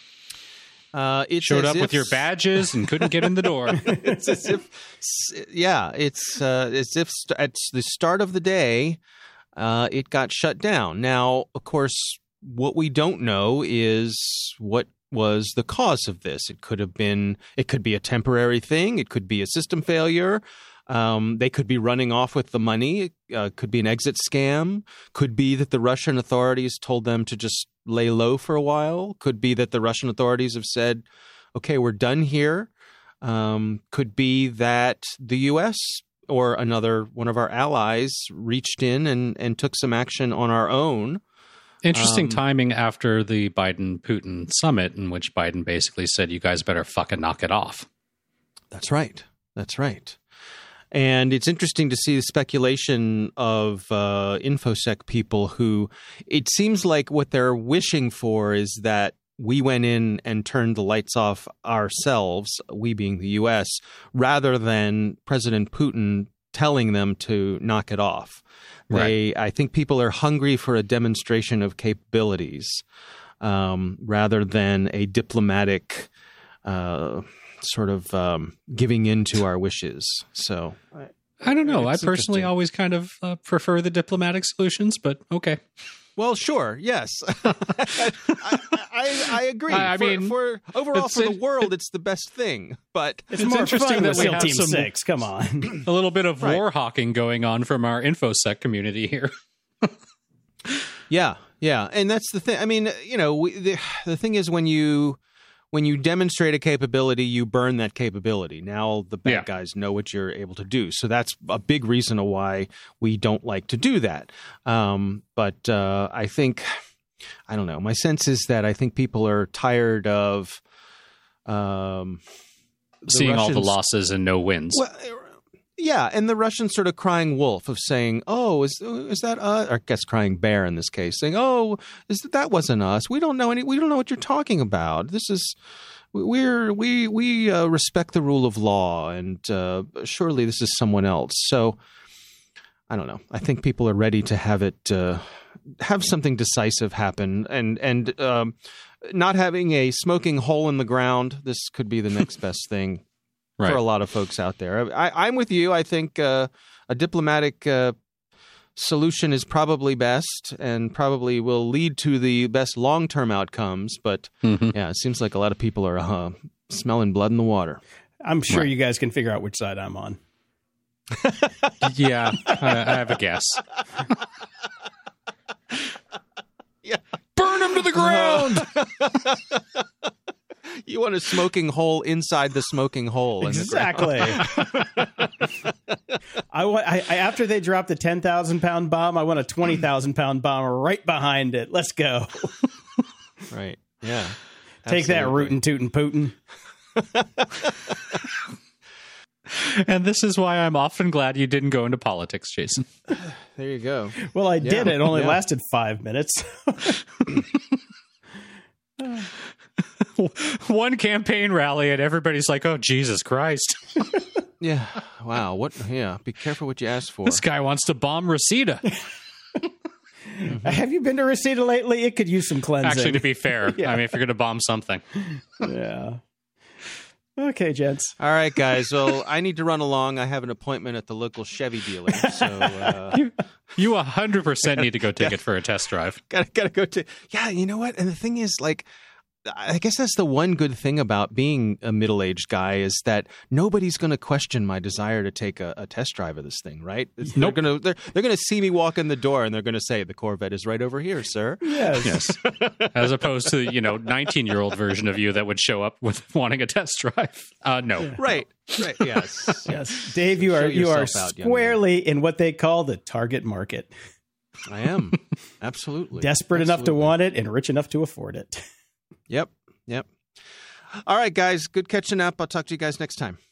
uh, it's showed as up if- with your badges and couldn't get in the door. it's as if, yeah, it's uh, as if st- at the start of the day, uh, it got shut down. Now, of course, what we don't know is what was the cause of this. It could have been, it could be a temporary thing. It could be a system failure. Um, they could be running off with the money. It uh, could be an exit scam. Could be that the Russian authorities told them to just lay low for a while. Could be that the Russian authorities have said, okay, we're done here. Um, could be that the U S or another one of our allies reached in and, and took some action on our own. Interesting Um, timing after the Biden-Putin summit, in which Biden basically said, you guys better fucking knock it off. That's right. That's right. And it's interesting to see the speculation of uh, InfoSec people who it seems like what they're wishing for is that we went in and turned the lights off ourselves, we being the U S, rather than President Putin telling them to knock it off. They, I think people are hungry for a demonstration of capabilities um, rather than a diplomatic uh sort of um, giving in to our wishes. So I don't know. I It's personally interesting. always kind of uh, prefer the diplomatic solutions, but okay. well, sure, yes, I, I, I agree. I- I for, mean, for overall it's for the in- world, it's the best thing. But It's, It's more interesting fun that with we SEAL have Team some- Six. Come on. A little bit of Right. war hawking going on from our InfoSec community here. yeah, yeah, and that's the thing. I mean, you know, we, the the thing is when you when you demonstrate a capability, you burn that capability. Now the bad Yeah. guys know what you're able to do. So that's a big reason of why we don't like to do that. Um, but uh, I think, I don't know, my sense is that I think people are tired of um, the Seeing all the Russians- losses and no wins. Well, Yeah, and the Russian sort of crying wolf of saying, "Oh, is is that us?" Or I guess crying bear in this case, saying, "Oh, is that, that wasn't us? We don't know any. We don't know what you're talking about. This is we're we we uh, respect the rule of law, and uh, surely this is someone else." So I don't know. I think people are ready to have it uh, have something decisive happen, and and um, not having a smoking hole in the ground. This could be the next best thing. Right. For a lot of folks out there. I, I'm with you. I think uh, a diplomatic uh, solution is probably best and probably will lead to the best long-term outcomes. But mm-hmm. yeah, it seems like a lot of people are uh, smelling blood in the water. I'm sure right. you guys can figure out which side I'm on. Yeah, I, I have a guess. Yeah. Burn him to the ground! Uh, you want a smoking hole inside the smoking hole. Exactly. I want. I, I, after they drop the ten thousand pound bomb, I want a twenty thousand pound bomb right behind it. Let's go. Right. Yeah. Take absolutely. That, rootin' tootin' Putin. And this is why I'm often glad you didn't go into politics, Jason. There you go. Well, I yeah. did. It only yeah. lasted five minutes. One campaign rally and everybody's like, "Oh, Jesus Christ." Yeah. Wow. What? Yeah. Be careful what you ask for. This guy wants to bomb Reseda. Mm-hmm. Have you been to Reseda lately? It could use some cleansing. Actually, to be fair, yeah. I mean, if you're going to bomb something. Yeah. Okay, gents. All right, guys. Well, I need to run along. I have an appointment at the local Chevy dealer. So uh, you, you one hundred percent need to go take it for a test drive. Gotta, gotta go to. Yeah, you know what? And the thing is, like, I guess that's the one good thing about being a middle-aged guy is that nobody's going to question my desire to take a, a test drive of this thing, right? It's, nope. They're going to they're, they're going to see me walk in the door and they're going to say, "The Corvette is right over here, sir." Yes. Yes. As opposed to, you know, nineteen-year-old version of you that would show up with wanting a test drive. Uh, no. Yeah. Right. Right. Yes. Yes. Dave, you are you are squarely in what they call the target market. I am. Absolutely. Desperate Absolutely. enough to want it and rich enough to afford it. Yep. Yep. All right, guys. Good catching up. I'll talk to you guys next time.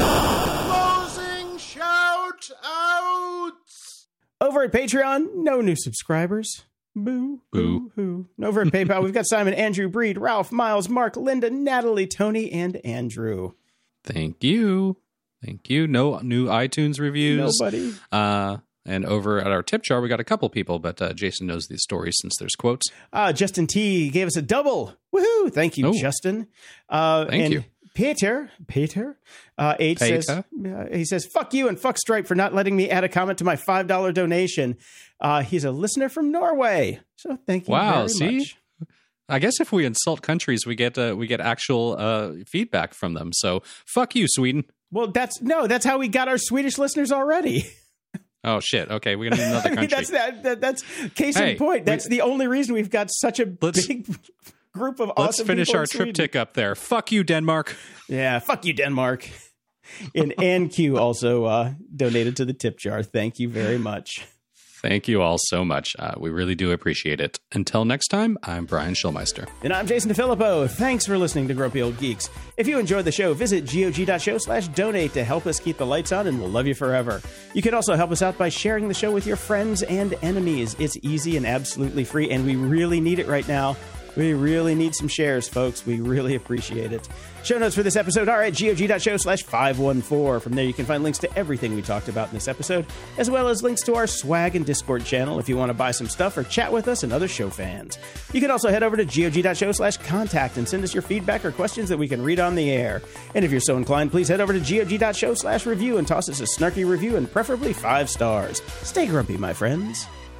Closing shout outs. Over at Patreon, no new subscribers. Boo. Boo. Boo. Over at PayPal, we've got Simon, Andrew, Breed, Ralph, Miles, Mark, Linda, Natalie, Tony, and Andrew. Thank you. Thank you. No new iTunes reviews. Nobody. Uh, And over at our tip jar, we got a couple people, but uh, Jason knows these stories since there's quotes. Uh, Justin T gave us a double. Woohoo! Thank you, oh. Justin. Uh, Thank and you. Peter, Peter, uh, eight Peter. says, uh, he says, "Fuck you and fuck Stripe for not letting me add a comment to my five dollar donation." Uh, he's a listener from Norway, so thank you wow, very see? much. I guess if we insult countries, we get uh, we get actual uh, feedback from them. So fuck you, Sweden. Well, that's no, that's how we got our Swedish listeners already. Oh shit! Okay, we're gonna need another country. I mean, that's that, that, that's case hey, in point. That's we, the only reason we've got such a big group of awesome. Let's finish people our in Sweden. triptych up there. Fuck you, Denmark. Yeah, fuck you, Denmark. And Ann Q also uh, donated to the tip jar. Thank you very much. Thank you all so much. Uh, we really do appreciate it. Until next time, I'm Brian Schulmeister. And I'm Jason DeFilippo. Thanks for listening to Grumpy Old Geeks. If you enjoyed the show, visit gog.show slash donate to help us keep the lights on, and we'll love you forever. You can also help us out by sharing the show with your friends and enemies. It's easy and absolutely free, and we really need it right now. We really need some shares, folks. We really appreciate it. Show notes for this episode are at gog.show slash 514. From there, you can find links to everything we talked about in this episode, as well as links to our swag and Discord channel if you want to buy some stuff or chat with us and other show fans. You can also head over to gog.show slash contact and send us your feedback or questions that we can read on the air. And if you're so inclined, please head over to gog.show slash review and toss us a snarky review and preferably five stars. Stay grumpy, my friends.